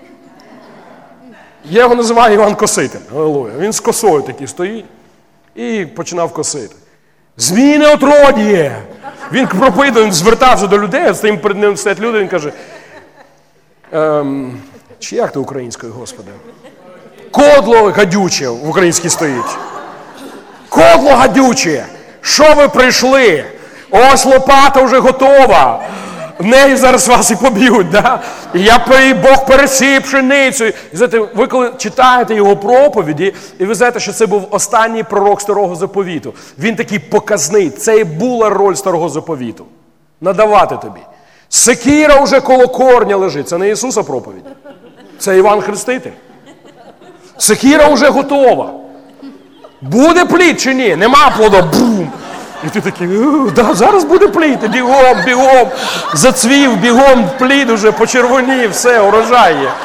Я його називаю Іван Коситель. Алілуя. Він з косою такий стоїть і починав косити. Зміїне отродіє! Він проповідав, він звертався до людей, стоїм перед ним стоять люди, він каже, ем, чи як то українською, Господи? Кодло гадюче в українській стоїть. Кодло гадюче! Що ви прийшли? Ось лопата вже готова. В неї зараз вас і поб'ють, да? І я, Бог пересіє пшеницю. І знаєте, ви коли читаєте його проповіді, і ви знаєте, що це був останній пророк Старого Заповіту. Він такий показний. Це і була роль Старого Заповіту. Надавати тобі. Секіра вже коло корня лежить. Це не Ісуса проповідь. Це Іван Хреститель. Секіра вже готова. Буде плід чи ні? Нема плоду. Бум! І ти такий, да, зараз буде плід, і бігом, бігом, зацвів, бігом, плід уже почервонів, все, урожай є.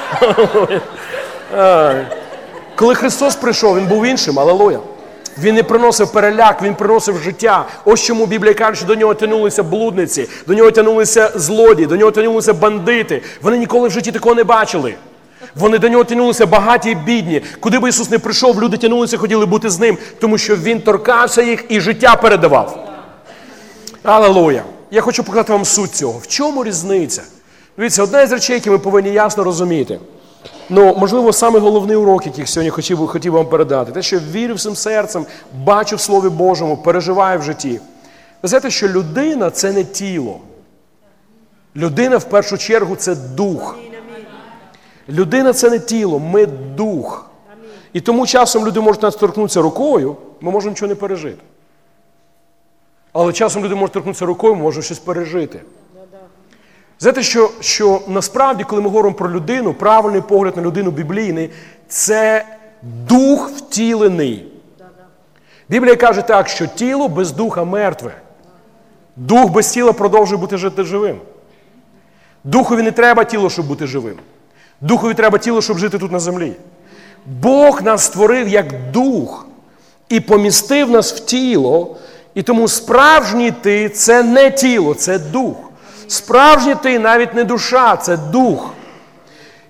Коли Христос прийшов, Він був іншим, алілуя. Він не приносив переляк, Він приносив життя. Ось чому Біблія каже, що до нього тягнулися блудниці, до нього тягнулися злодії, до нього тягнулися бандити. Вони ніколи в житті такого не бачили. Вони до нього тягнулися багаті і бідні. Куди би Ісус не прийшов, люди тягнулися, хотіли бути з Ним, тому що Він торкався їх і життя передавав. Алілуя. Я хочу показати вам суть цього. В чому різниця? Дивіться, одна із речей, які ми повинні ясно розуміти. Ну, можливо, саме головний урок, який сьогодні хотів, хотів вам передати. Те, що вірю всім серцем, бачу в Слові Божому, переживаю в житті. Ви знаєте, що людина – це не тіло. Людина, в першу чергу, це дух. Людина – це не тіло, ми – дух. І тому часом люди можуть нас торкнутися рукою, ми можемо нічого не пережити. Але часом люди можуть торкнутися рукою, ми можемо щось пережити. Знаєте, що, що насправді, коли ми говоримо про людину, правильний погляд на людину біблійний – це дух втілений. Біблія каже так, що тіло без духа мертве. Дух без тіла продовжує бути жити живим. Духові не треба тіло, щоб бути живим. Духові треба тіло, щоб жити тут на землі. Бог нас створив як дух і помістив нас в тіло, і тому справжній ти – це не тіло, це дух. Справжній ти навіть не душа, це дух.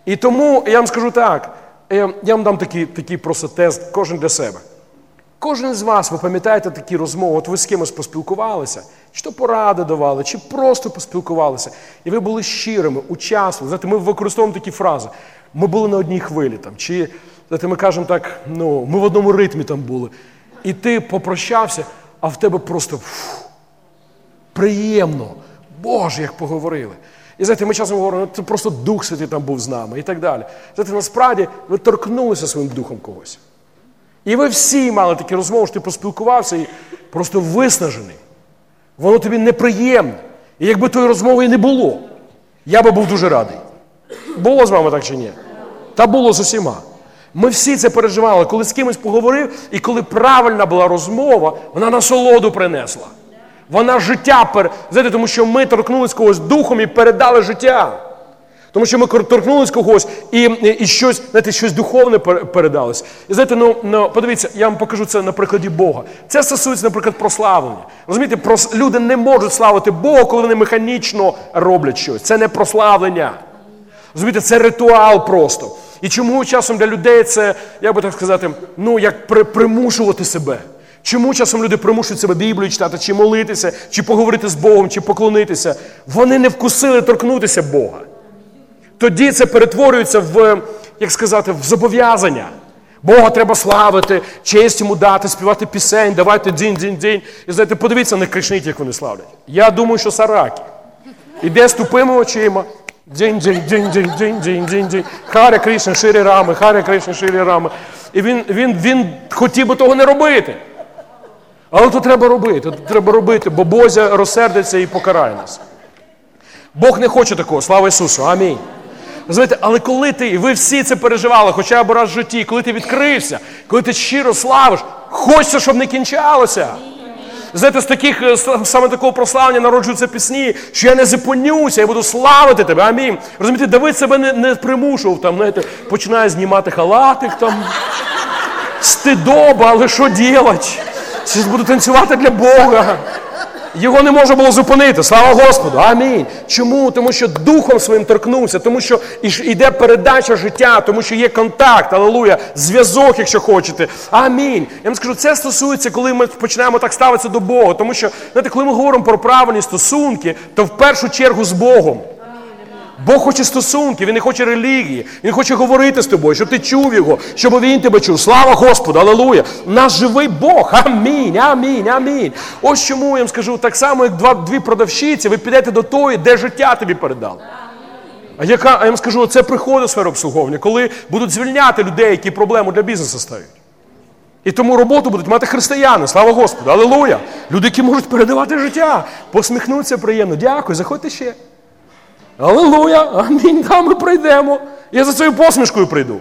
І тому я вам скажу так, я вам дам такий, такий просто тест, кожен для себе. Кожен з вас, ви пам'ятаєте такі розмови, от ви з кимось поспілкувалися, чи то поради давали, чи просто поспілкувалися, і ви були щирими, учасливими. Знаєте, ми використовуємо такі фрази. Ми були на одній хвилі, там, чи, знаєте, ми кажемо так, ну, ми в одному ритмі там були. І ти попрощався, а в тебе просто фу, приємно, Боже, як поговорили. І знаєте, ми часом говоримо, це просто Дух Святий там був з нами і так далі. Знаєте, насправді ви торкнулися своїм духом когось. І ви всі мали такі розмови, що ти поспілкувався і просто виснажений. Воно тобі неприємне. І якби тої розмови і не було, я би був дуже радий. Було з вами так чи ні? Та було з усіма. Ми всі це переживали. Коли з кимось поговорив, і коли правильна була розмова, вона насолоду принесла. Вона життя, пер... знаєте, тому що ми торкнулись когось духом і передали життя. Тому що ми торкнулись когось і, і, і щось, знаєте, щось духовне передалось. І знаєте, ну, ну, подивіться, я вам покажу це на прикладі Бога. Це стосується, наприклад, прославлення. Розумієте, прос... люди не можуть славити Бога, коли вони механічно роблять щось. Це не прославлення. Розумієте, це ритуал просто. І чому часом для людей це, як би так сказати, ну, як при... примушувати себе. Чому часом люди примушують себе Біблію читати, чи молитися, чи поговорити з Богом, чи поклонитися? Вони не вкусили торкнутися Бога. Тоді це перетворюється в, як сказати, в зобов'язання. Бога треба славити, честь йому дати, співати пісень, давайте дзінь-дзінь-дзінь. І знаєте, подивіться на кричніть, як вони славлять. Я думаю, що сараки. Іде з тупими очима. Дзінь-дзінь-дзінь-дзінь-дзінь-дзінь-дзінь. Харя Кришна, Ширі Рами, Харя Кришна, Ширі Рами. І він, він, він хотів би того не робити. Але то треба робити, то треба робити, бо Бозя розсердиться і покарає нас. Бог не хоче такого, слава Ісусу, амінь. Знаєте, але коли ти, і ви всі це переживали, хоча б раз в житті, коли ти відкрився, коли ти щиро славиш, хочеться, щоб не кінчалося. Знаєте, з таких, саме такого прославлення народжуються пісні, що я не зупинюся, я буду славити тебе, амінь. Розумієте, Давид себе не, не примушував, там, знаєте, починає знімати халатик, там, стидоба, але що ділать? Зараз буду танцювати для Бога. Його не можна було зупинити. Слава Господу. Амінь. Чому? Тому що духом своїм торкнувся, тому що йде передача життя, тому що є контакт, алілуя, зв'язок, якщо хочете. Амінь. Я вам скажу, це стосується, коли ми починаємо так ставитися до Бога. Тому що, знаєте, коли ми говоримо про правильні стосунки, то в першу чергу з Богом. Бог хоче стосунки, Він не хоче релігії, Він хоче говорити з тобою, щоб ти чув Його, щоб Він тебе чув. Слава Господу, алілуя! У нас живий Бог, амінь, амінь, амінь. Ось чому я вам скажу, так само, як два, дві продавщиці, ви підете до тої, де життя тобі передали. А яка, а я вам скажу, це приходить сфера обслуговування, коли будуть звільняти людей, які проблему для бізнесу стають. І тому роботу будуть мати християни, слава Господу, алілуя! Люди, які можуть передавати життя, посміхнуться приємно, дякую, заходьте ще. Алілуя, амінь, да, ми прийдемо. Я за цією посмішкою прийду.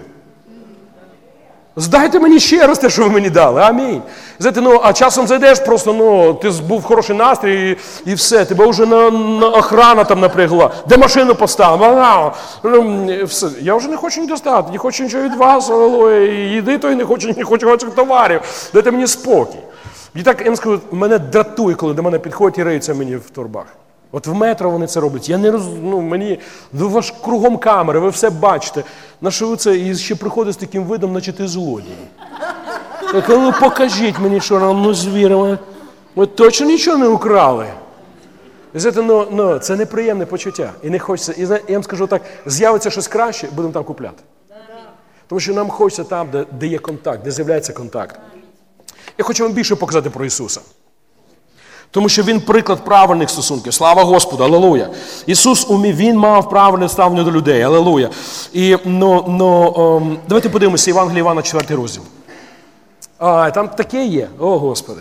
Здайте мені ще раз те, що ви мені дали, амінь. Знаєте, ну, а часом зайдеш просто, ну, ти був хороший настрій і, і все, тебе вже на, на охрана там напрягла. Де машину поставив? Все. Я вже не хочу ні достати, не хочу нічого від вас, алілуя, їди, то і не хочу, не хочу ваших товарів. Дайте мені спокій. І так, я вам скажу, мене дратує, коли до мене підходять і риються мені в торбах. От в метро вони це роблять. Я не роз... ну, мені... Ну, ваш кругом камери, ви все бачите. На що ви це? І ще приходить з таким видом, наче ти злодій. Так, ну покажіть мені, що нам, ну звіримо. Ви точно нічого не украли? І знаєте, ну, ну, це неприємне почуття. І не хочеться. І я вам скажу так, з'явиться щось краще, будемо там купляти. Тому що нам хочеться там, де, де є контакт, де з'являється контакт. Я хочу вам більше показати про Ісуса. Тому що Він приклад правильних стосунків. Слава Господу, алілуя. Ісус умів, Він мав правильне ставлення до людей, алілуя. І, ну, ну, ом, давайте подивимося Євангеліє Івана, четвертий розділ. А, там таке є, о Господи.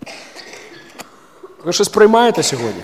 Ви щось приймаєте сьогодні?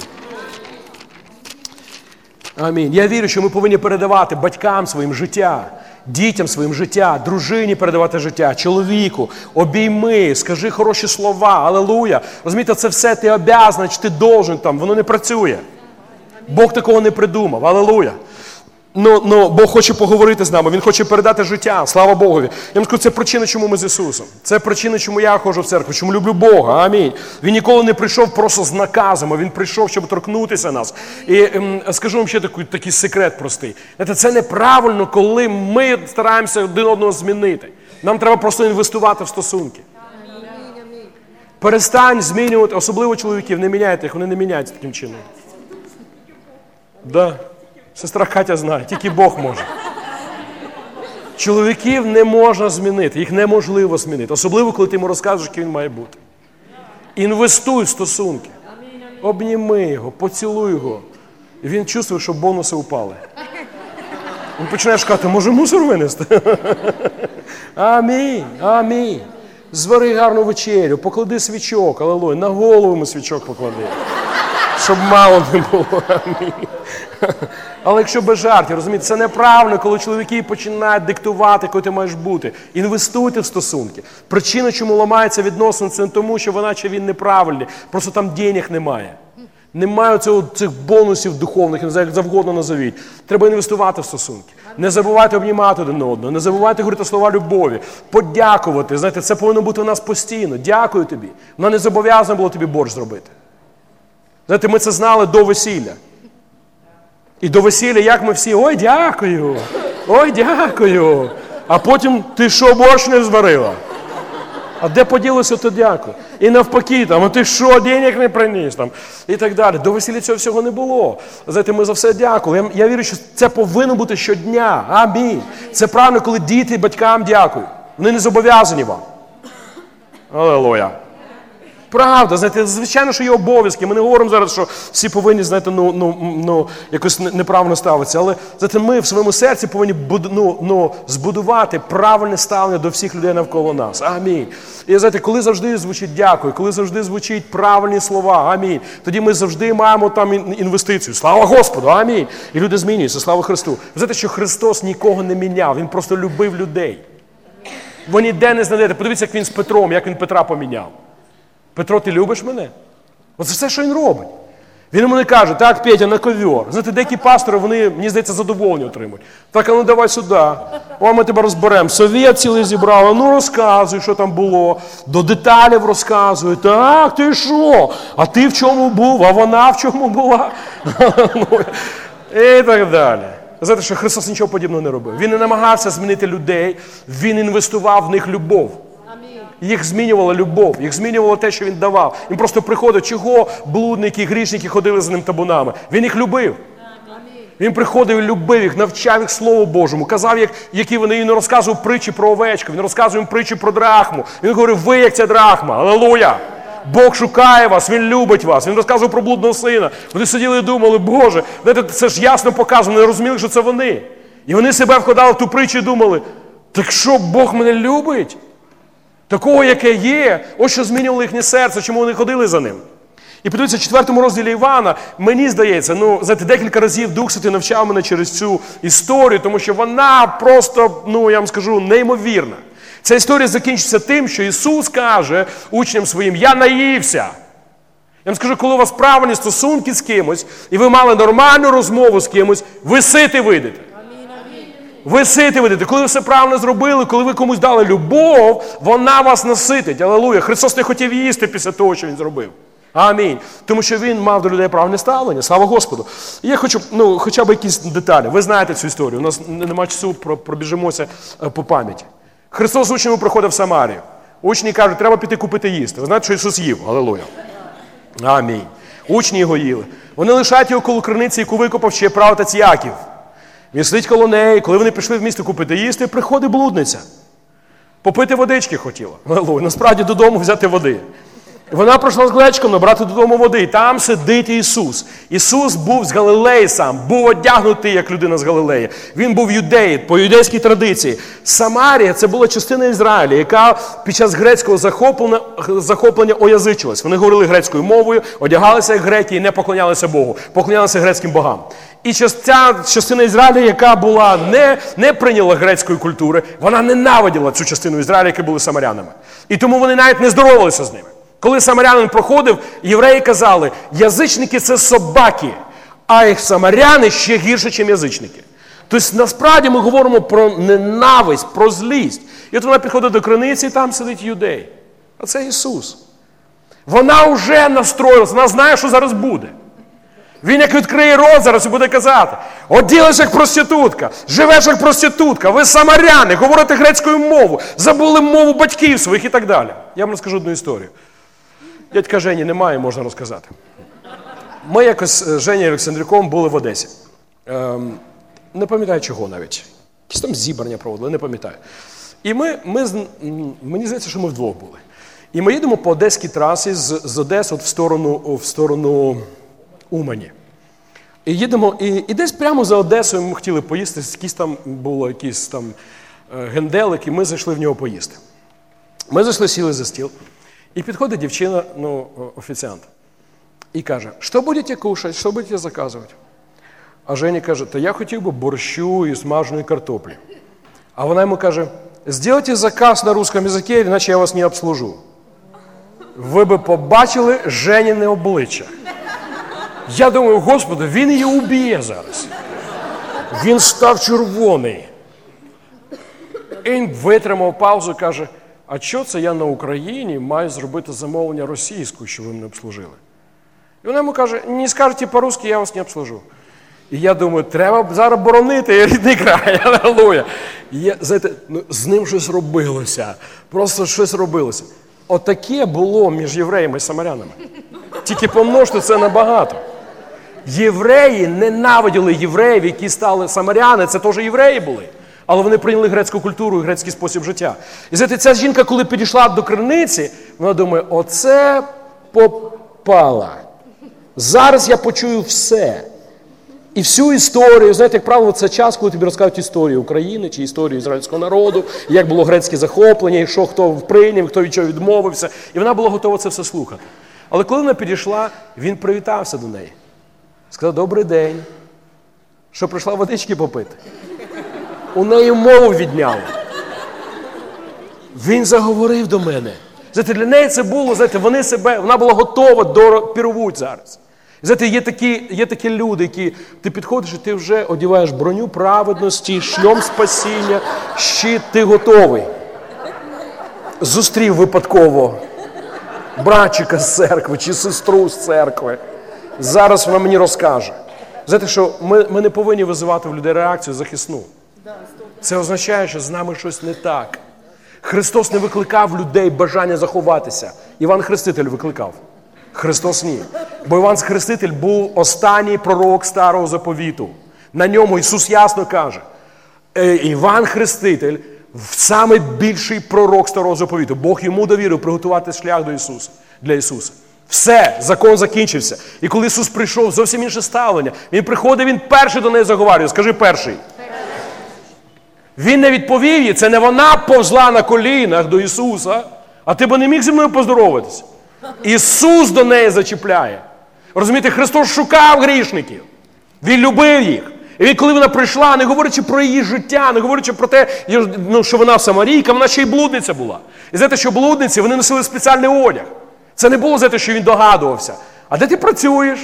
Амінь. Я вірю, що ми повинні передавати батькам своїм життя, дітям своїм життя, дружині передавати життя, чоловіку, обійми, скажи хороші слова, алілуя. Розумієте, це все ти обязаний, чи ти должен там, воно не працює. Бог такого не придумав, алілуя. Ну, ну, Бог хоче поговорити з нами, Він хоче передати життя, слава Богові. Я вам скажу, це причина, чому ми з Ісусом. Це причина, чому я ходжу в церкву, чому люблю Бога, амінь. Він ніколи не прийшов просто з наказом, а Він прийшов, щоб торкнутися нас. І ем, скажу вам ще такий, такий секрет простий. Знаєте, це неправильно, коли ми стараємося один одного змінити. Нам треба просто інвестувати в стосунки. Перестань змінювати, особливо чоловіків, не міняйте їх, вони не міняються таким чином. Да. Сестра Катя знає, тільки Бог може. Чоловіків не можна змінити, їх неможливо змінити. Особливо, коли ти йому розказуєш, який він має бути. Інвестуй в стосунки. Обніми його, поцілуй його. І він чувствує, що бонуси упали. Він починає шукати, може мусор винести? Амінь, амінь. Звари гарну вечерю, поклади свічок, алелуя, на голову йому свічок поклади. Щоб мало не було, амінь. Але якщо без жартів, розумієте, це неправильно, коли чоловіки починають диктувати, коли ти маєш бути. Інвестуйте в стосунки. Причина, чому ламаються відносини, це не тому, що вона чи він неправильний, просто там денег немає. Немає цього, цих бонусів духовних, як завгодно назовіть. Треба інвестувати в стосунки. Не забувайте обнімати один одного, не забувайте говорити слова любові, подякувати. Знаєте, це повинно бути у нас постійно. Дякую тобі. Вона не зобов'язана була тобі борщ зробити. Знаєте, ми це знали до весілля. І до весілля, як ми всі, ой, дякую, ой, дякую. А потім, ти що, борщ не зварила? А де поділося, то дякую. І навпаки, там, а ти що, денег не приніс? Там, і так далі. До весілля цього всього не було. Знаєте, ми за все дякували. Я, я вірю, що це повинно бути щодня. Амінь. Це правильно, коли діти батькам дякують. Вони не зобов'язані вам. Алелуя. Правда, знаєте, звичайно, що є обов'язки. Ми не говоримо зараз, що всі повинні, знаєте, ну, ну, ну, якось неправильно ставитися. Але, знаєте, ми в своєму серці повинні ну, ну, збудувати правильне ставлення до всіх людей навколо нас. Амінь. І, знаєте, коли завжди звучить дякую, коли завжди звучать правильні слова, амінь, тоді ми завжди маємо там інвестицію. Слава Господу, амінь. І люди змінюються, слава Христу. Ви знаєте, що Христос нікого не міняв, Він просто любив людей. Ви ніде не знайдете. Подивіться, як Він з Петром, як Він Петра поміняв. Петро, ти любиш мене? Оце все, що він робить. Він йому не каже, так, Петя, на ковер. Знаєте, деякі пастори, вони, мені здається, задоволення отримують. Так, а ну давай сюди. О, ми тебе розберемо. Совет цілий зібрали. Ну розказуй, що там було. До деталів розказуй. Так, ти що? А ти в чому був? А вона в чому була? І так далі. Знаєте, що Христос нічого подібного не робив. Він не намагався змінити людей. Він інвестував в них любов. Їх змінювала любов, їх змінювало те, що він давав. Він просто приходив, чого блудники, грішники ходили за ним табунами. Він їх любив. Він приходив і любив їх, навчав їх Слову Божому, казав, як, які вони, він розказував притчі про овечку, він розказував їм притчі про драхму. Він говорив, ви як ця драхма, алелуя! Бог шукає вас, Він любить вас. Він розказував про блудного сина. Вони сиділи і думали, Боже, це ж ясно показано, не розуміли, що це вони. І вони себе вкладали в ту притчу і думали, так що, Бог мене любить? Такого, яке є, ось що змінювало їхнє серце, чому вони ходили за ним. І подивіться, в четвертому розділі Івана, мені здається, ну, знаєте, декілька разів Дух Святий навчав мене через цю історію, тому що вона просто, ну, я вам скажу, неймовірна. Ця історія закінчиться тим, що Ісус каже учням своїм, я наївся. Я вам скажу, коли у вас правильні стосунки з кимось, і ви мали нормальну розмову з кимось, ви сити вийдете. Ви сити вийдете. Коли ви все правильно зробили, коли ви комусь дали любов, вона вас наситить. Алелуя. Христос не хотів їсти після того, що Він зробив. Амінь. Тому що Він мав до людей правильне ставлення. Слава Господу. І я хочу, ну, хоча б якісь деталі. Ви знаєте цю історію. У нас немає часу, пробіжимося по пам'яті. Христос з учнями приходив в Самарію. Учні кажуть, треба піти купити їсти. Ви знаєте, що Ісус їв? Алелуя. Амінь. Учні його їли. Вони лишають його коло криниці, яку викопав ще праотець Яків. Він сидить коло неї, коли вони пішли в місто купити їсти, приходить блудниця. Попити водички хотіла. Алелуя. Насправді додому взяти води. Вона прийшла з глечком набрати додому води. І там сидить Ісус. Ісус був з Галилеї сам, був одягнутий, як людина з Галилеї. Він був юдеї, по юдейській традиції. Самарія – це була частина Ізраїля, яка під час грецького захоплення, захоплення оязичилась. Вони говорили грецькою мовою, одягалися як греки і не поклонялися Богу. Поклонялися грецьким богам. І ця частина Ізраїля, яка була не, не прийняла грецької культури, вона ненавиділа цю частину Ізраїля, які були самарянами. І тому вони навіть не здоровалися з ними. Коли самарянин проходив, євреї казали, язичники – це собаки, а їх самаряни ще гірше, ніж язичники. Тобто, насправді ми говоримо про ненависть, про злість. І от вона підходить до криниці, і там сидить юдей. А це Ісус. Вона вже настроїлася, вона знає, що зараз буде. Він як відкриє рот зараз і буде казати: оділиш як проститутка, живеш як проститутка, ви самаряни, говорите грецькою мовою, забули мову батьків своїх і так далі. Я вам розкажу одну історію. Дядька Жені немає, можна розказати. Ми якось з Женєю Олександрюком були в Одесі. Ем, не пам'ятаю чого навіть. Якісь там зібрання проводили, не пам'ятаю. І ми, ми, мені здається, що ми вдвох були. І ми їдемо по одеській трасі з, з Одеси в сторону, в сторону Умані. І їдемо, і, і десь прямо за Одесою ми хотіли поїсти, якісь там було якийсь там генделик, і ми зайшли в нього поїсти. Ми зайшли, сіли за стіл, і підходить дівчина, ну, офіціант, і каже: що будете кушати, що будете заказувати? А Женя каже: та я хотів би борщу і смаженої картоплі. А вона йому каже: сделайте заказ на русском языке, іначе я вас не обслужу. Ви би побачили Женіне обличчя. Я думаю: Господи, він її уб'є зараз. Він став червоний. І він витримав паузу і каже: а що це я на Україні маю зробити замовлення російською, що ви мене обслужили? І вона йому каже: не скажете по-русски, я вас не обслужу. І я думаю, треба зараз боронити рідний край, алелуя. І я, знаєте, ну, з ним щось робилося, просто щось робилося. Отаке було між євреями і самарянами. Тільки помножте це набагато. Євреї ненавиділи євреїв, які стали самаряни, це теж євреї були. Але вони прийняли грецьку культуру і грецький спосіб життя. І знаєте, ця жінка, коли підійшла до криниці, вона думає: оце попала. Зараз я почую все. І всю історію, знаєте, як правило, це час, коли тобі розказують історію України чи історію ізраїльського народу, як було грецьке захоплення, і що хто прийняв, хто від чого відмовився. І вона була готова це все слухати. Але коли вона підійшла, він привітався до неї. Сказав: добрий день. Що, прийшла водички попити? У неї мову відняли. Він заговорив до мене. Знаєте, для неї це було, знаєте, вони себе, вона була готова до пірувуть зараз. Знаєте, є такі, є такі люди, які ти підходиш і ти вже одягаєш броню праведності, шльом спасіння, щит, ти готовий. Зустрів випадково братчика з церкви чи сестру з церкви. Зараз вона мені розкаже. Знаєте, що ми, ми не повинні визивати в людей реакцію захисну. Це означає, що з нами щось не так. Христос не викликав людей бажання заховатися. Іван Хреститель викликав. Христос ні. Бо Іван Хреститель був останній пророк Старого Заповіту. На ньому Ісус ясно каже: Іван Хреститель – найбільший пророк Старого Заповіту. Бог йому довірив приготувати шлях до Ісуса, для Ісуса. Все, закон закінчився. І коли Ісус прийшов, зовсім інше ставлення. Він приходить, Він перший до неї заговорює. Скажи: перший. Він не відповів їй, це не вона повзла на колінах до Ісуса, а ти б не міг зі мною поздороватися. Ісус до неї зачіпляє. Розумієте, Христос шукав грішників. Він любив їх. І він, коли вона прийшла, не говорячи про її життя, не говорячи про те, ну, що вона самарійка, вона ще й блудниця була. І знаєте, що блудниці, вони носили спеціальний одяг. Це не було за те, що він догадувався. А де ти працюєш?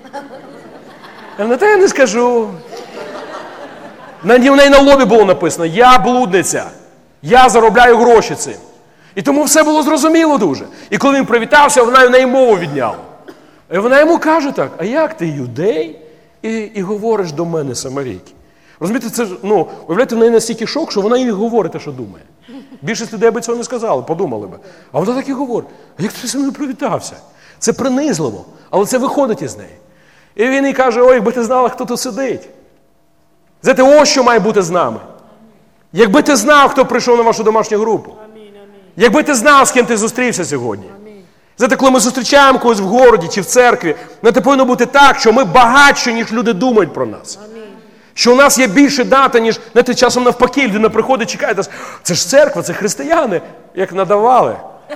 Я на те я не скажу. На неї на лобі було написано: я блудниця, я заробляю гроші цим. І тому все було зрозуміло дуже. І коли він привітався, вона в неї мову відняла. І вона йому каже так: а як ти юдей і, і говориш до мене, самарійки? Розумієте, це ж, ну, уявляєте, в неї настільки шок, що вона їй говорить те, що думає. Більшість людей би цього не сказали, подумали би. А вона так і говорить: а як ти зі мною привітався? Це принизливо, але це виходить із неї. І він їй каже: ой, якби ти знала, хто тут сидить. Знаєте, ось що має бути з нами. Якби ти знав, хто прийшов на вашу домашню групу. Якби ти знав, з ким ти зустрівся сьогодні. Знаєте, коли ми зустрічаємо когось в городі чи в церкві, це повинно бути так, що ми багатші, ніж люди думають про нас. Що у нас є більше дата, ніж, знаєте, часом навпаки, людина приходить, чекає нас: це ж церква, це християни, як надавали.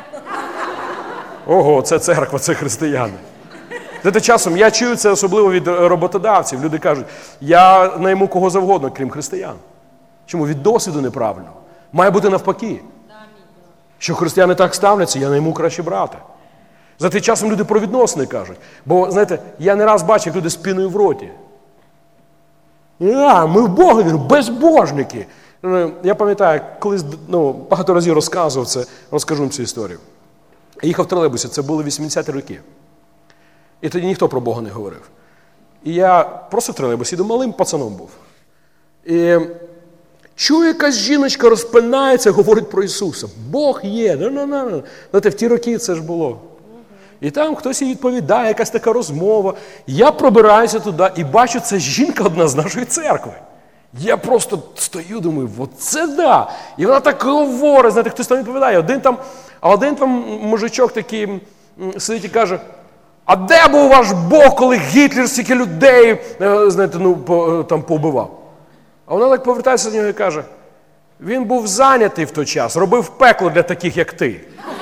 Ого, це церква, це християни. Знаєте, часом я чую це особливо від роботодавців. Люди кажуть: я найму кого завгодно, крім християн. Чому? Від досвіду неправильно. Має бути навпаки. Що християни так ставляться, я найму краще брата. Знаєте, часом люди про відносини кажуть. Бо, знаєте, я не раз бачив, як люди з піною в роті. А, ми в Бога віримо, безбожники. Я пам'ятаю, колись ну, багато разів розказував це, розкажу вам цю історію. Я їхав в тролейбусі, це були вісімдесяті роки. І тоді ніхто про Бога не говорив. І я просто в тролейбусі, малим пацаном був. І чую, якась жіночка розпинається, говорить про Ісуса. Бог є. Знаєте, в ті роки це ж було. І там хтось їй відповідає, якась така розмова. Я пробираюся туди і бачу, це жінка одна з нашої церкви. Я просто стою, думаю, оце да. І вона так говорить, знаєте, хтось там відповідає. Один там, а один там мужичок такий сидить і каже, а де був ваш Бог, коли Гітлер стільки людей, знаєте, ну, по, там побивав? А вона так повертається до нього і каже, він був зайнятий в той час, робив пекло для таких, як ти.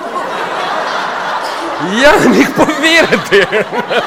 Я не міг повірити.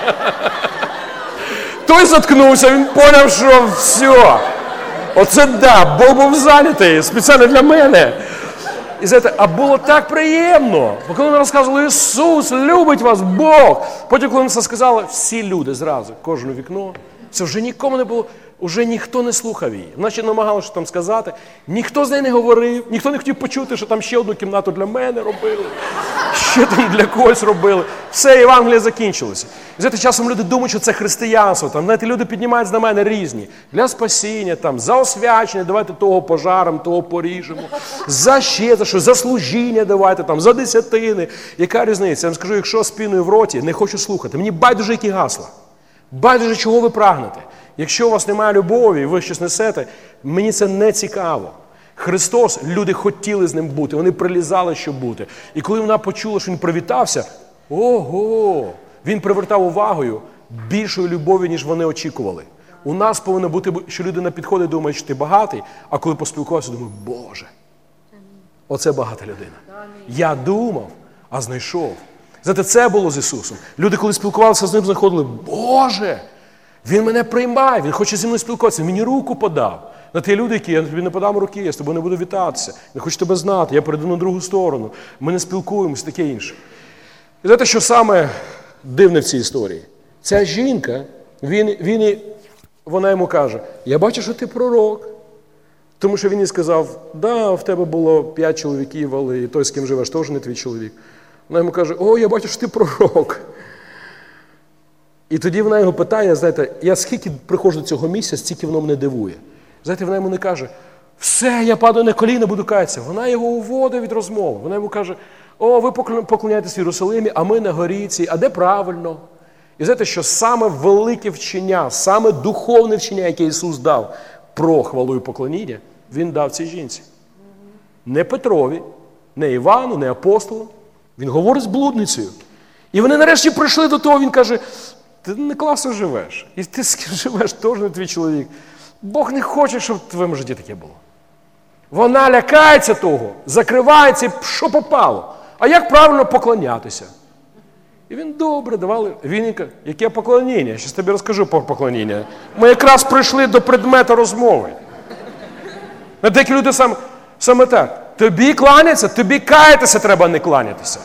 Той заткнувся, він поняв, що все. Оце да, Бог був зайнятий, спеціально для мене. І знаєте, а було так приємно. Бо коли вони розказували, Ісус любить вас, Бог. Потім, коли вони це сказали, всі люди зразу, кожне вікно. Це вже нікому не було, вже ніхто не слухав її. Вона намагалася що там сказати. Ніхто з нею не говорив, ніхто не хотів почути, що там ще одну кімнату для мене робили. Ще там для когось робили. Все, Євангеліє закінчилося. І знаєте, часом люди думають, що це християнство. Там, знаєте, люди піднімають на мене різні. Для спасіння, там, за освячення, давайте того пожаром, того поріжемо. За ще, за що, за служіння давайте, там, за десятини. Яка різниця? Я вам скажу, якщо з піною в роті, не хочу слухати. Мені байдуже, які гасла. Байдуже, чого ви прагнете. Якщо у вас немає любові, і ви щось несете, мені це не цікаво. Христос, люди хотіли з ним бути, вони прилізали, щоб бути. І коли вона почула, що він привітався, ого, він привертав увагою більшої любові, ніж вони очікували. У нас повинно бути, що людина підходить і думає, що ти багатий, а коли поспілкувався, думає, Боже, оце багата людина. Я думав, а знайшов. Знаєте, це було з Ісусом. Люди, коли спілкувалися з ним, знаходили, Боже, він мене приймає, він хоче зі мною спілкуватися, він мені руку подав. На ті люди, які я тобі не подам руки, я з тобою не буду вітатися, не хочу тебе знати, я перейду на другу сторону, ми не спілкуємося, таке інше. І знаєте, що саме дивне в цій історії? Ця жінка, він, він, вона йому каже, я бачу, що ти пророк. Тому що він їй сказав, да, в тебе було п'ять чоловіків, але той, з ким живеш, теж не твій чоловік. Вона йому каже, о, я бачу, що ти пророк. І тоді вона його питає, знаєте, я скільки приходжу до цього місця, стільки воно мене дивує. Знаєте, вона йому не каже, все, я падаю на коліна, буду каятися. Вона його уводить від розмови. Вона йому каже, о, ви поклоняєтесь в Єрусалимі, а ми на горі цій, а де правильно? І знаєте, що саме велике вчення, саме духовне вчення, яке Ісус дав про хвалу і поклоніння, Він дав цій жінці. Не Петрові, не Івану, не апостолу. Він говорить з блудницею. І вони нарешті прийшли до того, він каже, ти не класно живеш. І ти з ким живеш, теж не твій чоловік. Бог не хоче, щоб в твоєму житті таке було. Вона лякається того, закривається, що попало. А як правильно поклонятися? І він добре давали. Він каже, яке поклоніння? Я зараз тобі розкажу про поклоніння. Ми якраз прийшли до предмета розмови. А деякі люди саме, саме так. Тобі кланяться, тобі каятися треба, не кланятися.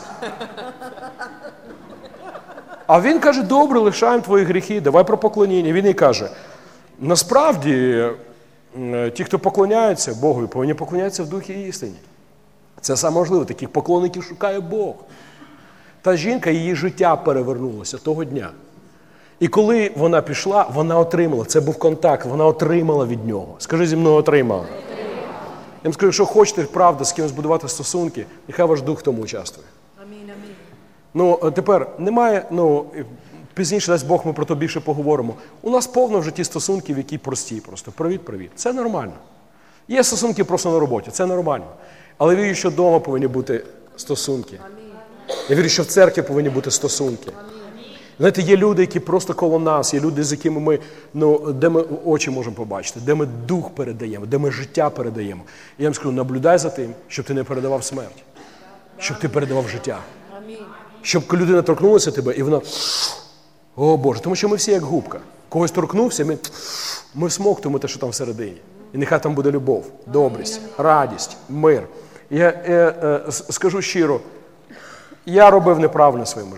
А він каже, добре, лишаємо твої гріхи, давай про поклоніння. Він їй каже, насправді, ті, хто поклоняються Богові, повинні поклонятися в духі і істині. Це саме можливо, таких поклонників шукає Бог. Та жінка, її життя перевернулося того дня. І коли вона пішла, вона отримала, це був контакт, вона отримала від нього. Скажи зі мною, отримала. Я вам скажу, якщо хочете, правда, з кимось будувати стосунки, нехай ваш дух в тому участвує. Амінь, амінь. Ну, тепер, немає, ну, пізніше, дасть Бог, ми про то більше поговоримо. У нас повно в житті стосунків, які прості просто. Привіт-привіт. Це нормально. Є стосунки просто на роботі, це нормально. Але я вірю, що вдома повинні бути стосунки. Я вірю, що в церкві повинні бути стосунки. Знаєте, є люди, які просто коло нас, є люди, з якими ми, ну, де ми очі можемо побачити, де ми дух передаємо, де ми життя передаємо. І я вам скажу, наблюдай за тим, щоб ти не передавав смерть, щоб ти передавав життя. Щоб людина торкнулася тебе, і вона, о Боже, тому що ми всі як губка. Когось торкнувся, ми, ми всмоктуємо те, що там всередині. І нехай там буде любов, добрість, радість, мир. Я е, е, скажу щиро, я робив неправильно в своєму житті.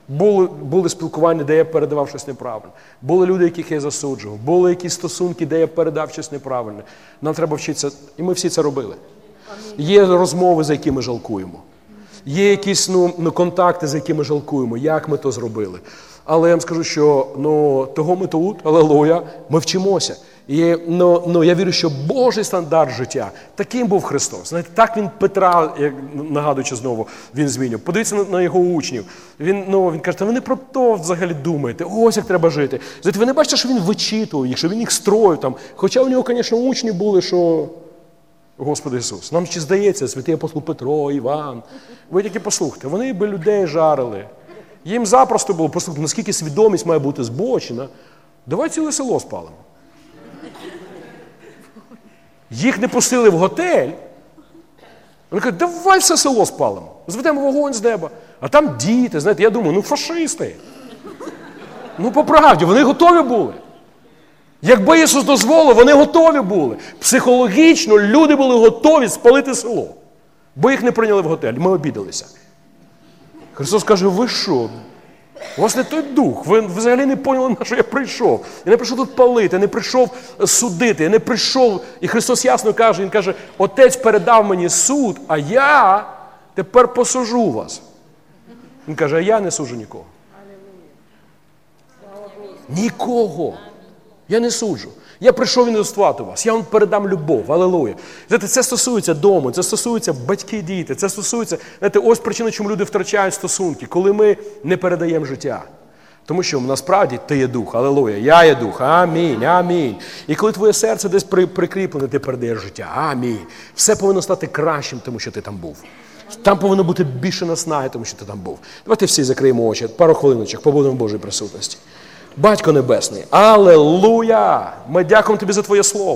Були, були спілкування, де я передавав щось неправильне. Були люди, яких я засуджував. Були якісь стосунки, де я передав щось неправильне. Нам треба вчитися, і ми всі це робили. Є розмови, за які ми жалкуємо. Є якісь ну, ну, контакти, за які ми жалкуємо, як ми то зробили. Але я вам скажу, що ну, того ми тут, алелуя, ми вчимося. І ну, ну, я вірю, що Божий стандарт життя, таким був Христос. Знаєте, так він Петра, як, нагадуючи знову, він змінював. Подивіться на, на його учнів. Він, ну, він каже, та ви не про то взагалі думаєте, ось як треба жити. Знаєте, ви не бачите, що він вичитував їх, що він їх строїв там. Хоча у нього, звісно, учні були, що... Господи Ісус, нам ще здається, святий апостол Петро, Іван. Ви тільки послухайте, вони би людей жарили. Їм запросто було, послухайте, наскільки свідомість має бути збочена. Давай ціле село спалимо. Їх не пустили в готель. Вони кажуть, давай все село спалимо. Зведемо вогонь з неба. А там діти, знаєте, я думаю, ну фашисти. Ну по правді, вони готові були. Якби Ісус дозволив, вони готові були. Психологічно люди були готові спалити село. Бо їх не прийняли в готель, ми обідалися. Христос каже, ви що? У вас не той дух, ви взагалі не поняли, на що я прийшов. Я не прийшов тут палити, я не прийшов судити, я не прийшов. І Христос ясно каже, Він каже, Отець передав мені суд, а я тепер посужу вас. Він каже, а я не суджу нікого. Нікого. Я не суджу. Я прийшов інвестувати вас, я вам передам любов, алелуя. Знаєте, це стосується дому, це стосується батьки-діти, це стосується, знаєте, ось причина, чому люди втрачають стосунки, коли ми не передаємо життя. Тому що насправді ти є дух, алелуя, я є дух, амінь, амінь. І коли твоє серце десь при, прикріплене, ти передаєш життя, амінь. Все повинно стати кращим, тому що ти там був. Там повинно бути більше наснаги, тому що ти там був. Давайте всі закриємо очі, пару хвилиночок, побудемо в Божій присутності. Батько Небесний, алелуя! Ми дякуємо Тобі за Твоє Слово.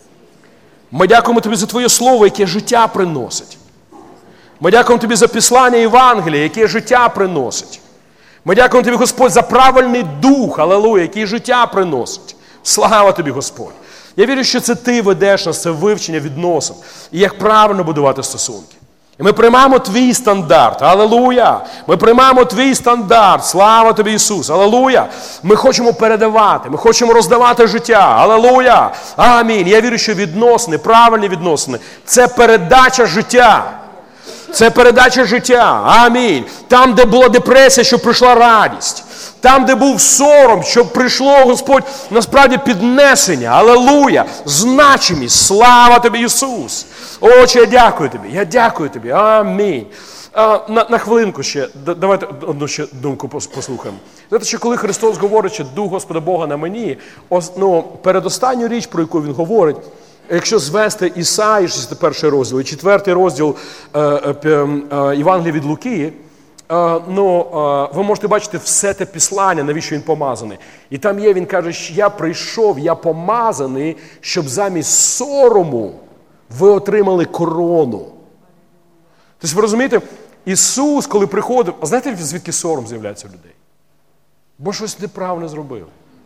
Ми дякуємо Тобі за Твоє Слово, яке життя приносить. Ми дякуємо Тобі за післання Євангелія, яке життя приносить. Ми дякуємо Тобі, Господь, за правильний дух, алелуя, який життя приносить. Слава Тобі, Господь. Я вірю, що це Ти ведеш нас, це вивчення відносин. І як правильно будувати стосунки. І ми приймаємо Твій стандарт. Алелуя! Ми приймаємо Твій стандарт. Слава Тобі, Ісус! Алелуя! Ми хочемо передавати, ми хочемо роздавати життя. Алелуя! Амінь! Я вірю, що відносини, правильні відносини – це передача життя. Це передача життя. Амінь! Там, де була депресія, щоб прийшла радість. Там, де був сором, щоб прийшло, Господь, насправді піднесення. Алелуя! Значимість. Слава Тобі, Ісус! Отче, я дякую Тобі. Я дякую Тобі. Амінь. А, на, на хвилинку ще, давайте одну ще думку послухаємо. Знаєте, що коли Христос говорить, що Дух Господа Бога на мені, ос, ну, передостанню річ, про яку Він говорить, якщо звести Ісаї, шістдесят перший розділ, і четвертий розділ е, е, е, Євангелія від Луки, е, ну, е, ви можете бачити все те післання, навіщо він помазаний. І там є, він каже, що я прийшов, я помазаний, щоб замість сорому ви отримали корону. Тобто, ви розумієте, Ісус, коли приходив, а знаєте, звідки сором з'являється у людей? Бо щось неправильно зробили.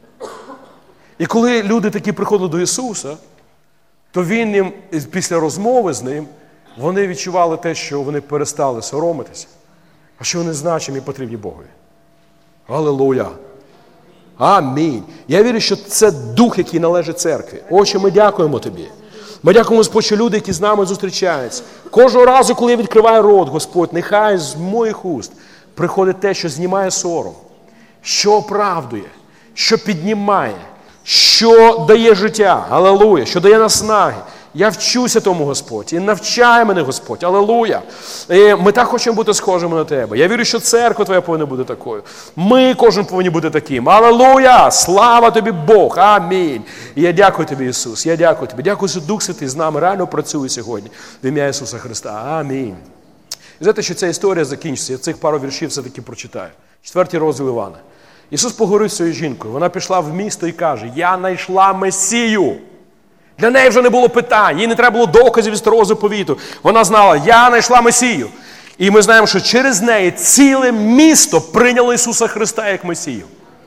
І коли люди такі приходили до Ісуса, то Він їм, після розмови з Ним, вони відчували те, що вони перестали соромитися, а що вони значимі і потрібні Богові. Алелуя! Амінь! Я вірю, що це дух, який належить церкві. Отче, ми дякуємо Тобі. Ми дякуємо, Господь, що люди, які з нами зустрічаються. Кожного разу, коли я відкриваю рот, Господь, нехай з моїх уст приходить те, що знімає сором, що оправдує, що піднімає, що дає життя, алелуя, що дає наснаги. Я вчуся тому, Господь, і навчай мене, Господь, алелуя. І ми так хочемо бути схожими на Тебе. Я вірю, що церква Твоя повинна бути такою. Ми кожен повинні бути таким. Алелуя! Слава Тобі, Бог! Амінь! І я дякую Тобі, Ісус, я дякую Тобі. Дякую, що Дух Святий з нами реально працює сьогодні. В ім'я Ісуса Христа. Амінь. І знаєте, що ця історія закінчиться. Я цих пару віршів все-таки прочитаю. Четвертий розділ Івана. Ісус поговорив з цією жінкою. Вона пішла в місто і каже, я знайшла Месію. Для неї вже не було питань, їй не треба було доказів із старого заповіту. Вона знала, я знайшла Месію. І ми знаємо, що через неї ціле місто прийняло Ісуса Христа як Месію.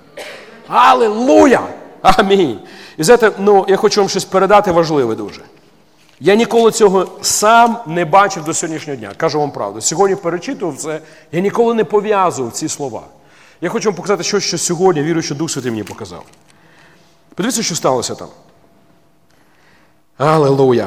Алілуя! Амінь! І знаєте, ну, я хочу вам щось передати важливе дуже. Я ніколи цього сам не бачив до сьогоднішнього дня. Кажу вам правду. Сьогодні перечитував це, я ніколи не пов'язував ці слова. Я хочу вам показати щось, що сьогодні, вірю, що Дух Святий мені показав. Подивіться, що сталося там. Алілуя.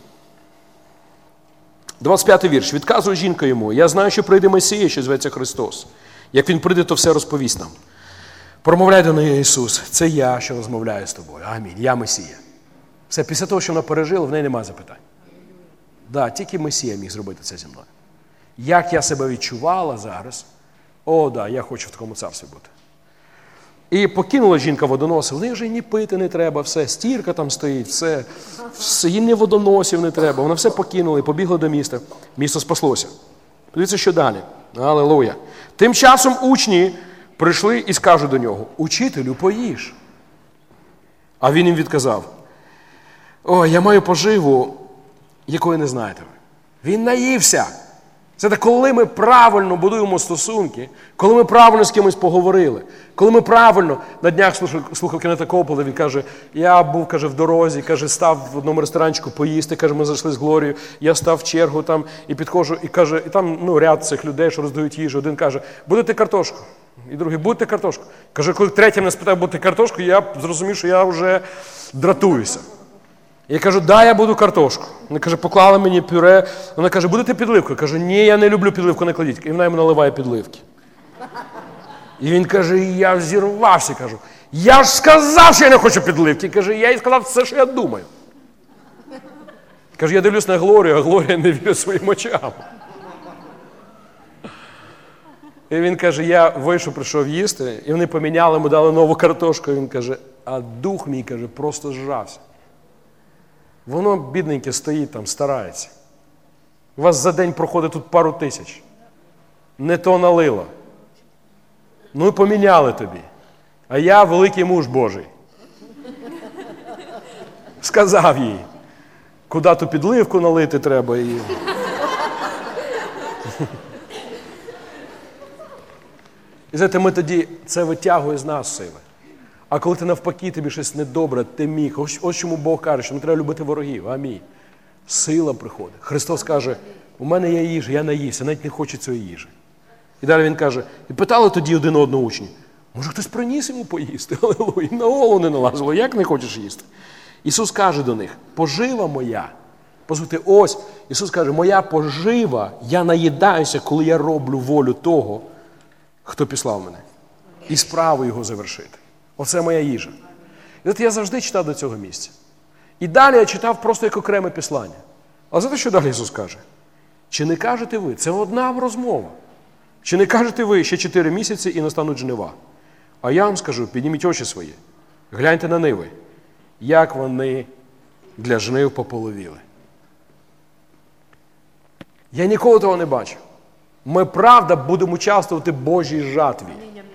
двадцять п'ятий вірш. Відказує жінка йому: я знаю, що прийде Месія, що зветься Христос. Як він прийде, то все розповість нам. Промовляє до неї Ісус: це я, що розмовляю з тобою. Амінь. Я Месія. Все, після того, що вона пережила, в неї немає запитань. Да, тільки Месія міг зробити це зі мною. Як я себе відчувала зараз, о, да, я хочу в такому царстві бути. І покинула жінка водоносив, в неї вже ні пити не треба, все, стірка там стоїть, все, все, їм ні водоносів не треба, вона все покинула і побігла до міста. Місто спаслося. Дивіться, що далі. Алілуя. Тим часом учні прийшли і скажуть до нього: учителю, поїж. А він їм відказав: о, я маю поживу, якої не знаєте ви. Він наївся. Це так, коли ми правильно будуємо стосунки, коли ми правильно з кимось поговорили, коли ми правильно, на днях слухав, слухав Кеннета Копола, він каже: я був, каже, в дорозі, каже, став в одному ресторанчику поїсти, каже, ми зайшли з Глорією, я став в чергу там і підходжу, і каже, і там, ну, ряд цих людей, що роздають їжу, один каже: будете картошку? І другий: будете картошку? Каже, коли третій мене спитав, будете картошку, я зрозумів, що я вже дратуюся. Я кажу: да, я буду картошку. Вона каже: поклала мені пюре. Вона каже: будете підливку? Я кажу: ні, я не люблю підливку, не кладіть. І вона йому наливає підливки. І він каже: я взірвався. Кажу: я ж сказав, що я не хочу підливки. Каже: я їй сказав все, що я думаю. Каже: я дивлюсь на Глорію, а Глорія не вірить своїм очам. І він каже: я вийшов, прийшов їсти, і вони поміняли, йому дали нову картошку. І він каже: а дух мій, каже, просто зжався. Воно, бідненьке, стоїть там, старається. У вас за день проходить тут пару тисяч. Не то налило. Ну і поміняли тобі. А я великий муж Божий. Сказав їй, куди ту підливку налити треба. І... І знаєте, ми тоді, це витягує з нас сили. А коли ти навпаки, тобі щось недобре, ти міг. Ось, ось чому Бог каже, що не треба любити ворогів. Амінь. Сила приходить. Христос каже: у мене є їжа, я наївся, навіть не хочу цієї їжі. І далі він каже: і питали тоді один одного учні: може хтось приніс йому поїсти? Алілуя. На голову не налазило, як не хочеш їсти? Ісус каже до них: пожива моя. Послухайте, ось, Ісус каже: моя пожива, я наїдаюся, коли я роблю волю того, хто післав мене. І справу його завершити. Оце моя їжа. І от я завжди читав до цього місця. І далі я читав просто як окреме післання. А знаєте, що далі Ісус каже? Чи не кажете ви? Це одна розмова. Чи не кажете ви: ще чотири місяці і настануть жнива? А я вам скажу: підніміть очі свої, гляньте на ниви, як вони для жнив пополовіли. Я ніколи того не бачив. Ми, правда, будемо участвувати в Божій жатві.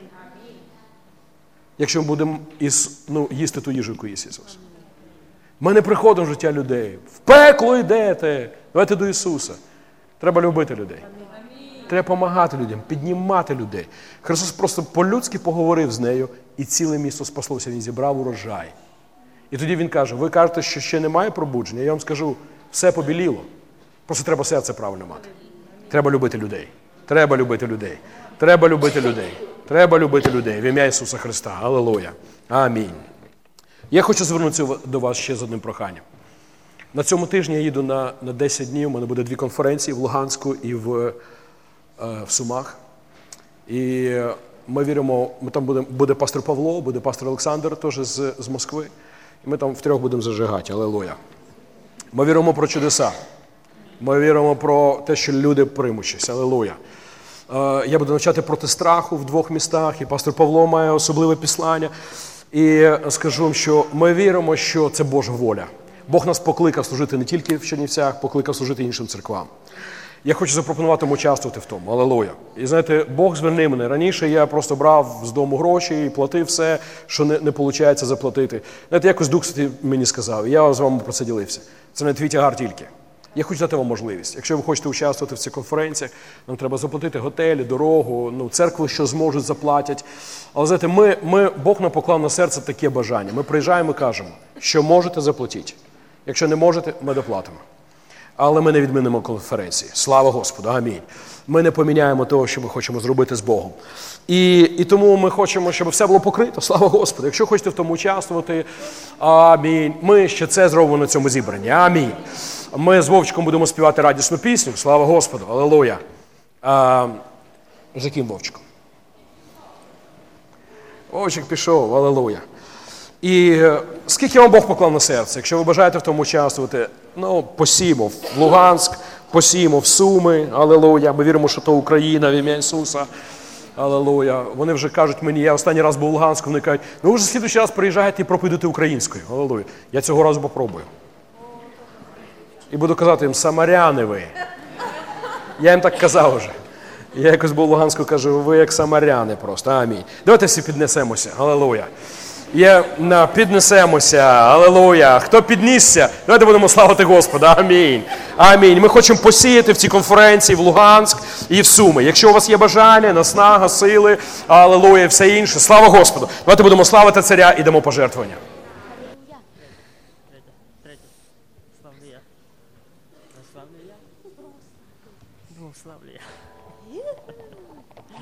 Якщо ми будемо із, ну, їсти ту їжу, яку їсть Ісус. Ми не приходимо в життя людей. В пекло йдете. Давайте до Ісуса. Треба любити людей. Треба допомагати людям, піднімати людей. Христос просто по-людськи поговорив з нею, і ціле місто спаслося. Він зібрав урожай. І тоді Він каже: ви кажете, що ще немає пробудження? Я вам скажу, все побіліло. Просто треба серце правильно мати. Треба любити людей. Треба любити людей. Треба любити людей. Треба любити людей. В ім'я Ісуса Христа. Алілуя. Амінь. Я хочу звернутися до вас ще з одним проханням. На цьому тижні я їду на, на десять днів. У мене буде дві конференції в Луганську і в, е, в Сумах. І ми віримо, ми там буде, буде пастор Павло, буде пастор Олександр, теж з, з Москви. І ми там втрьох будемо зажигати. Алілуя. Ми віримо про чудеса. Ми віримо про те, що люди приймуть щось. Алілуя. Я буду навчати проти страху в двох містах, і пастор Павло має особливе післання. І скажу вам, що ми віримо, що це Божа воля. Бог нас покликав служити не тільки в Чернівцях, покликав служити іншим церквам. Я хочу запропонувати вам участвувати в тому. Алілуя. І знаєте, Бог зверни мене. Раніше я просто брав з дому гроші і платив все, що не, не виходить заплатити. Знаєте, якось Дух Святий мені сказав, і я з вами про це ділився. Це не твій тягар тільки. Я хочу дати вам можливість. Якщо ви хочете участвувати в цих конференціях, нам треба заплатити готелі, дорогу, ну, церкви, що зможуть, заплатять. Але, знаєте, ми, ми, Бог нам поклав на серце таке бажання. Ми приїжджаємо і кажемо, що можете, заплатіть. Якщо не можете, ми доплатимо. Але ми не відмінимо конференції. Слава Господу, амінь. Ми не поміняємо того, що ми хочемо зробити з Богом. І, і тому ми хочемо, щоб все було покрито. Слава Господу. Якщо хочете в тому участвувати, амінь. Ми ще це зробимо на цьому зібранні. Амінь. Ми з Вовчиком будемо співати радісну пісню. Слава Господу. Алілуя. А, з яким Вовчиком? Вовчик пішов. Алілуя. І скільки вам Бог поклав на серце? Якщо ви бажаєте в тому участвувати, ну, посімо в Луганськ, посімо в Суми, алілуя. Ми віримо, що то Україна в ім'я Ісуса. Алілуя. Вони вже кажуть мені, я останній раз був у Луганську, вони кажуть, ну ви вже в слідуючий раз приїжджаєте і проповідуєте українською. Алілуя. Я цього разу попробую. І буду казати їм, самаряни ви. Я їм так казав вже. Я якось був у Луганську, кажу, ви як самаряни просто. Амінь. Давайте всі піднесемося. Алілуя. Є, на, піднесемося, алілуя. Хто піднісся, давайте будемо славити Господа, амінь. Амінь. Ми хочемо посіяти в цій конференції в Луганськ і в Суми. Якщо у вас є бажання, наснага, сили, алілуя, все інше, слава Господу. Давайте будемо славити Царя і дамо пожертвування. Славлю я. Славлю я. Славлю я.